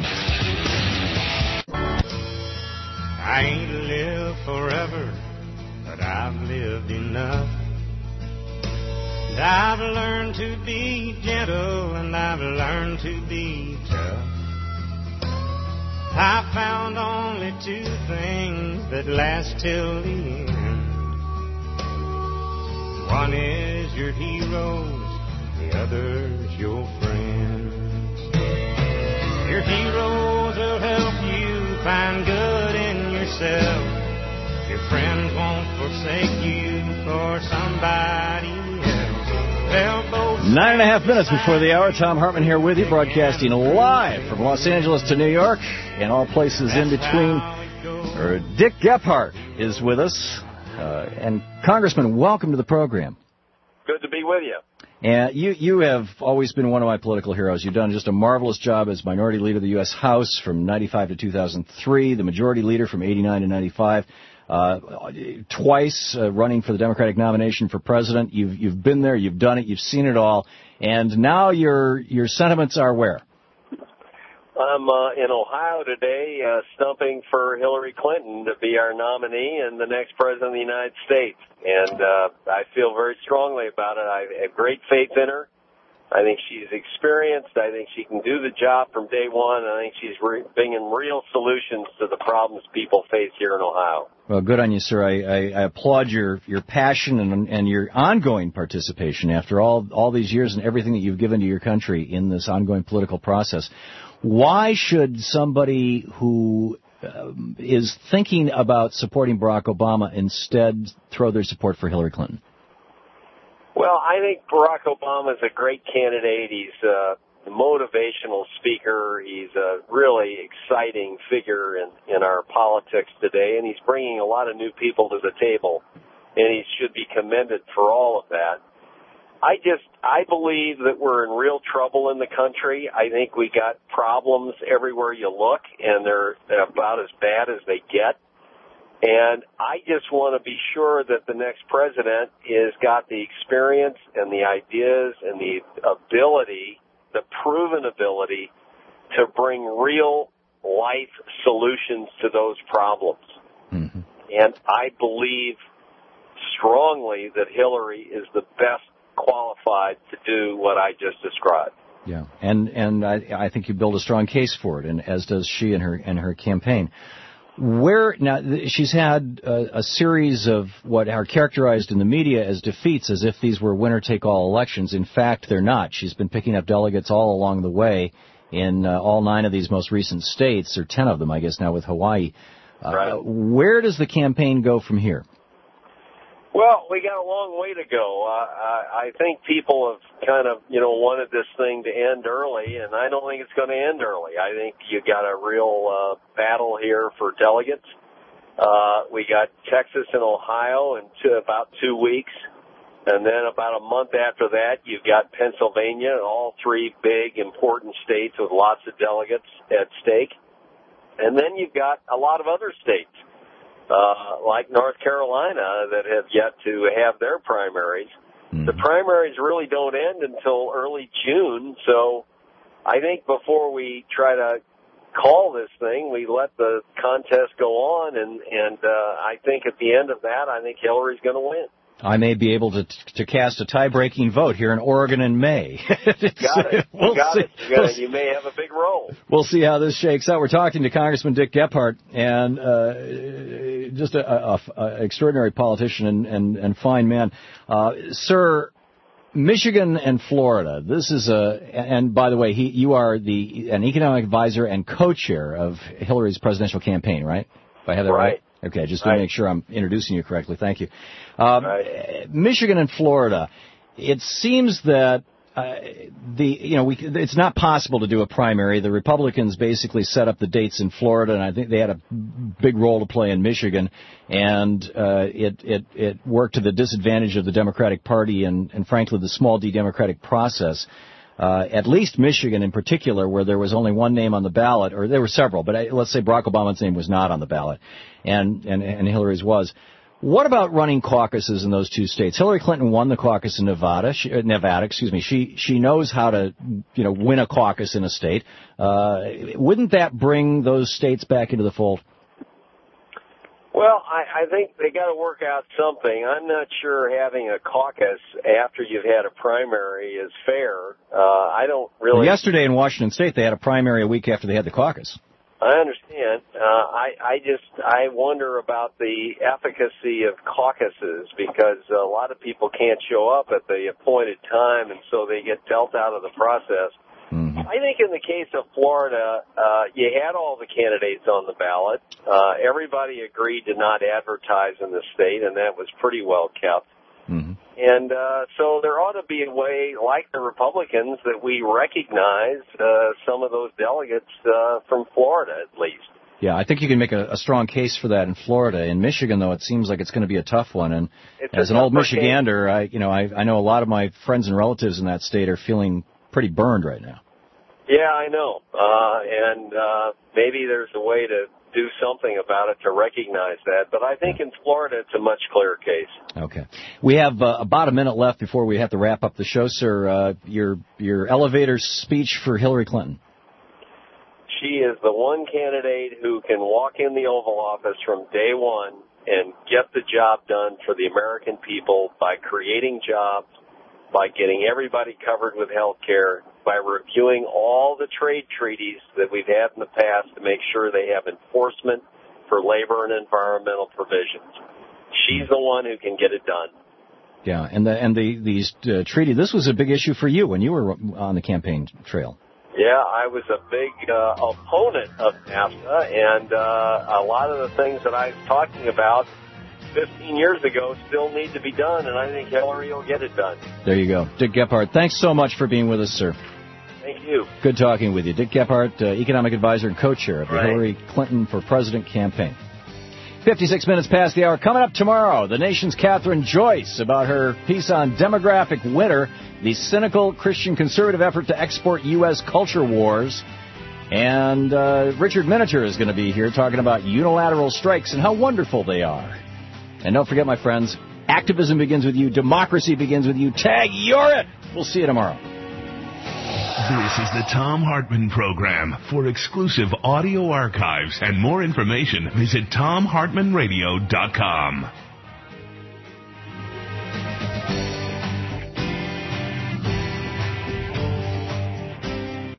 I ain't lived forever, but I've lived enough. And I've learned to be gentle, and I've learned to be tough. I found only 2 things that last till the end. One is your heroes, the other's your friends. Your heroes will help you find good in yourself. Your friends won't forsake you for somebody else. They'll both 9.5 minutes before the hour. Thom Hartmann here with you, broadcasting live from Los Angeles to New York and all places in between. Dick Gephardt is with us. And Congressman, welcome to the program. Good to be with you. And you have always been one of my political heroes. You've done just a marvelous job as Minority Leader of the U.S. House from 95 to 2003, the Majority Leader from 89 to 95, twice running for the Democratic nomination for President. You've been there, you've done it, you've seen it all, and now your sentiments are where? I'm in Ohio today stumping for Hillary Clinton to be our nominee and the next President of the United States. And I feel very strongly about it. I have great faith in her. I think she's experienced. I think she can do the job from day one. I think she's bringing real solutions to the problems people face here in Ohio. Well, good on you, sir. I applaud your passion and your ongoing participation after all these years and everything that you've given to your country in this ongoing political process. Why should somebody who is thinking about supporting Barack Obama instead throw their support for Hillary Clinton? Well, I think Barack Obama is a great candidate. He's a motivational speaker. He's a really exciting figure in our politics today, and he's bringing a lot of new people to the table, and he should be commended for all of that. I believe that we're in real trouble in the country. I think we got problems everywhere you look, and they're about as bad as they get. And I just want to be sure that the next president has got the experience and the ideas and the ability, the proven ability, to bring real life solutions to those problems. Mm-hmm. And I believe strongly that Hillary is the best qualified to do what I just described. Yeah, and I think you build a strong case for it, and as does she and her campaign. Now she's had a series of what are characterized in the media as defeats, as if these were winner-take-all elections. In fact, they're not. She's been picking up delegates all along the way in all 9 of these most recent states, or 10 of them, I guess, now with Hawaii. Right. Where does the campaign go from here? Well, we got a long way to go. I think people have kind of, wanted this thing to end early, and I don't think it's going to end early. I think you got a real battle here for delegates. We got Texas and Ohio in about 2 weeks, and then about a month after that, you've got Pennsylvania, all 3 big, important states with lots of delegates at stake. And then you've got a lot of other states. Like North Carolina, that have yet to have their primaries. The primaries really don't end until early June, so I think before we try to call this thing, we let the contest go on, and I think at the end of that, I think Hillary's going to win. I may be able to cast a tie-breaking vote here in Oregon in May. Got it. You may have a big role. We'll see how this shakes out. We're talking to Congressman Dick Gephardt, and just an extraordinary politician and fine man. Sir, Michigan and Florida, this is and by the way, you are an economic advisor and co-chair of Hillary's presidential campaign, right? If I have that right? Okay, just to make sure I'm introducing you correctly. Thank you. Michigan and Florida, it seems that it's not possible to do a primary. The Republicans basically set up the dates in Florida, and I think they had a big role to play in Michigan, and it worked to the disadvantage of the Democratic Party and frankly, the small D Democratic process. At least Michigan in particular, where there was only one name on the ballot, or there were several, but let's say Barack Obama's name was not on the ballot, and Hillary's was. What about running caucuses in those 2 states? Hillary Clinton won the caucus in Nevada. She knows how to, win a caucus in a state. Wouldn't that bring those states back into the fold? Well, I think they got to work out something. I'm not sure having a caucus after you've had a primary is fair. I don't really. Well, yesterday in Washington State, they had a primary a week after they had the caucus. I understand. I wonder about the efficacy of caucuses because a lot of people can't show up at the appointed time, and so they get dealt out of the process. Mm-hmm. I think in the case of Florida, you had all the candidates on the ballot. Everybody agreed to not advertise in the state, and that was pretty well kept. Mm-hmm. And so there ought to be a way, like the Republicans, that we recognize some of those delegates from Florida, at least. Yeah, I think you can make a strong case for that in Florida. In Michigan, though, it seems like it's going to be a tough one. And as an old Michigander, I know a lot of my friends and relatives in that state are feeling pretty burned right now. Yeah, I know. And maybe there's a way to do something about it to recognize that. But I think in Florida, it's a much clearer case. Okay. We have about a minute left before we have to wrap up the show, sir. Your elevator speech for Hillary Clinton. She is the one candidate who can walk in the Oval Office from day one and get the job done for the American people by creating jobs, by getting everybody covered with health care, by reviewing all the trade treaties that we've had in the past to make sure they have enforcement for labor and environmental provisions. She's the one who can get it done. Yeah, and these treaty. This was a big issue for you when you were on the campaign trail. Yeah, I was a big opponent of NAFTA, and a lot of the things that I was talking about 15 years ago still need to be done, and I think Hillary will get it done. There you go. Dick Gephardt, thanks so much for being with us, sir. Thank you. Good talking with you. Dick Gephardt, economic advisor and co-chair of the Hillary Clinton for President campaign. 56 minutes past the hour. Coming up tomorrow, the nation's Catherine Joyce about her piece on demographic winter, the cynical Christian conservative effort to export U.S. culture wars. And Richard Miniter is going to be here talking about unilateral strikes and how wonderful they are. And don't forget, my friends, activism begins with you. Democracy begins with you. Tag, you're it. We'll see you tomorrow. This is the Thom Hartmann Program. For exclusive audio archives and more information, visit ThomHartmannRadio.com.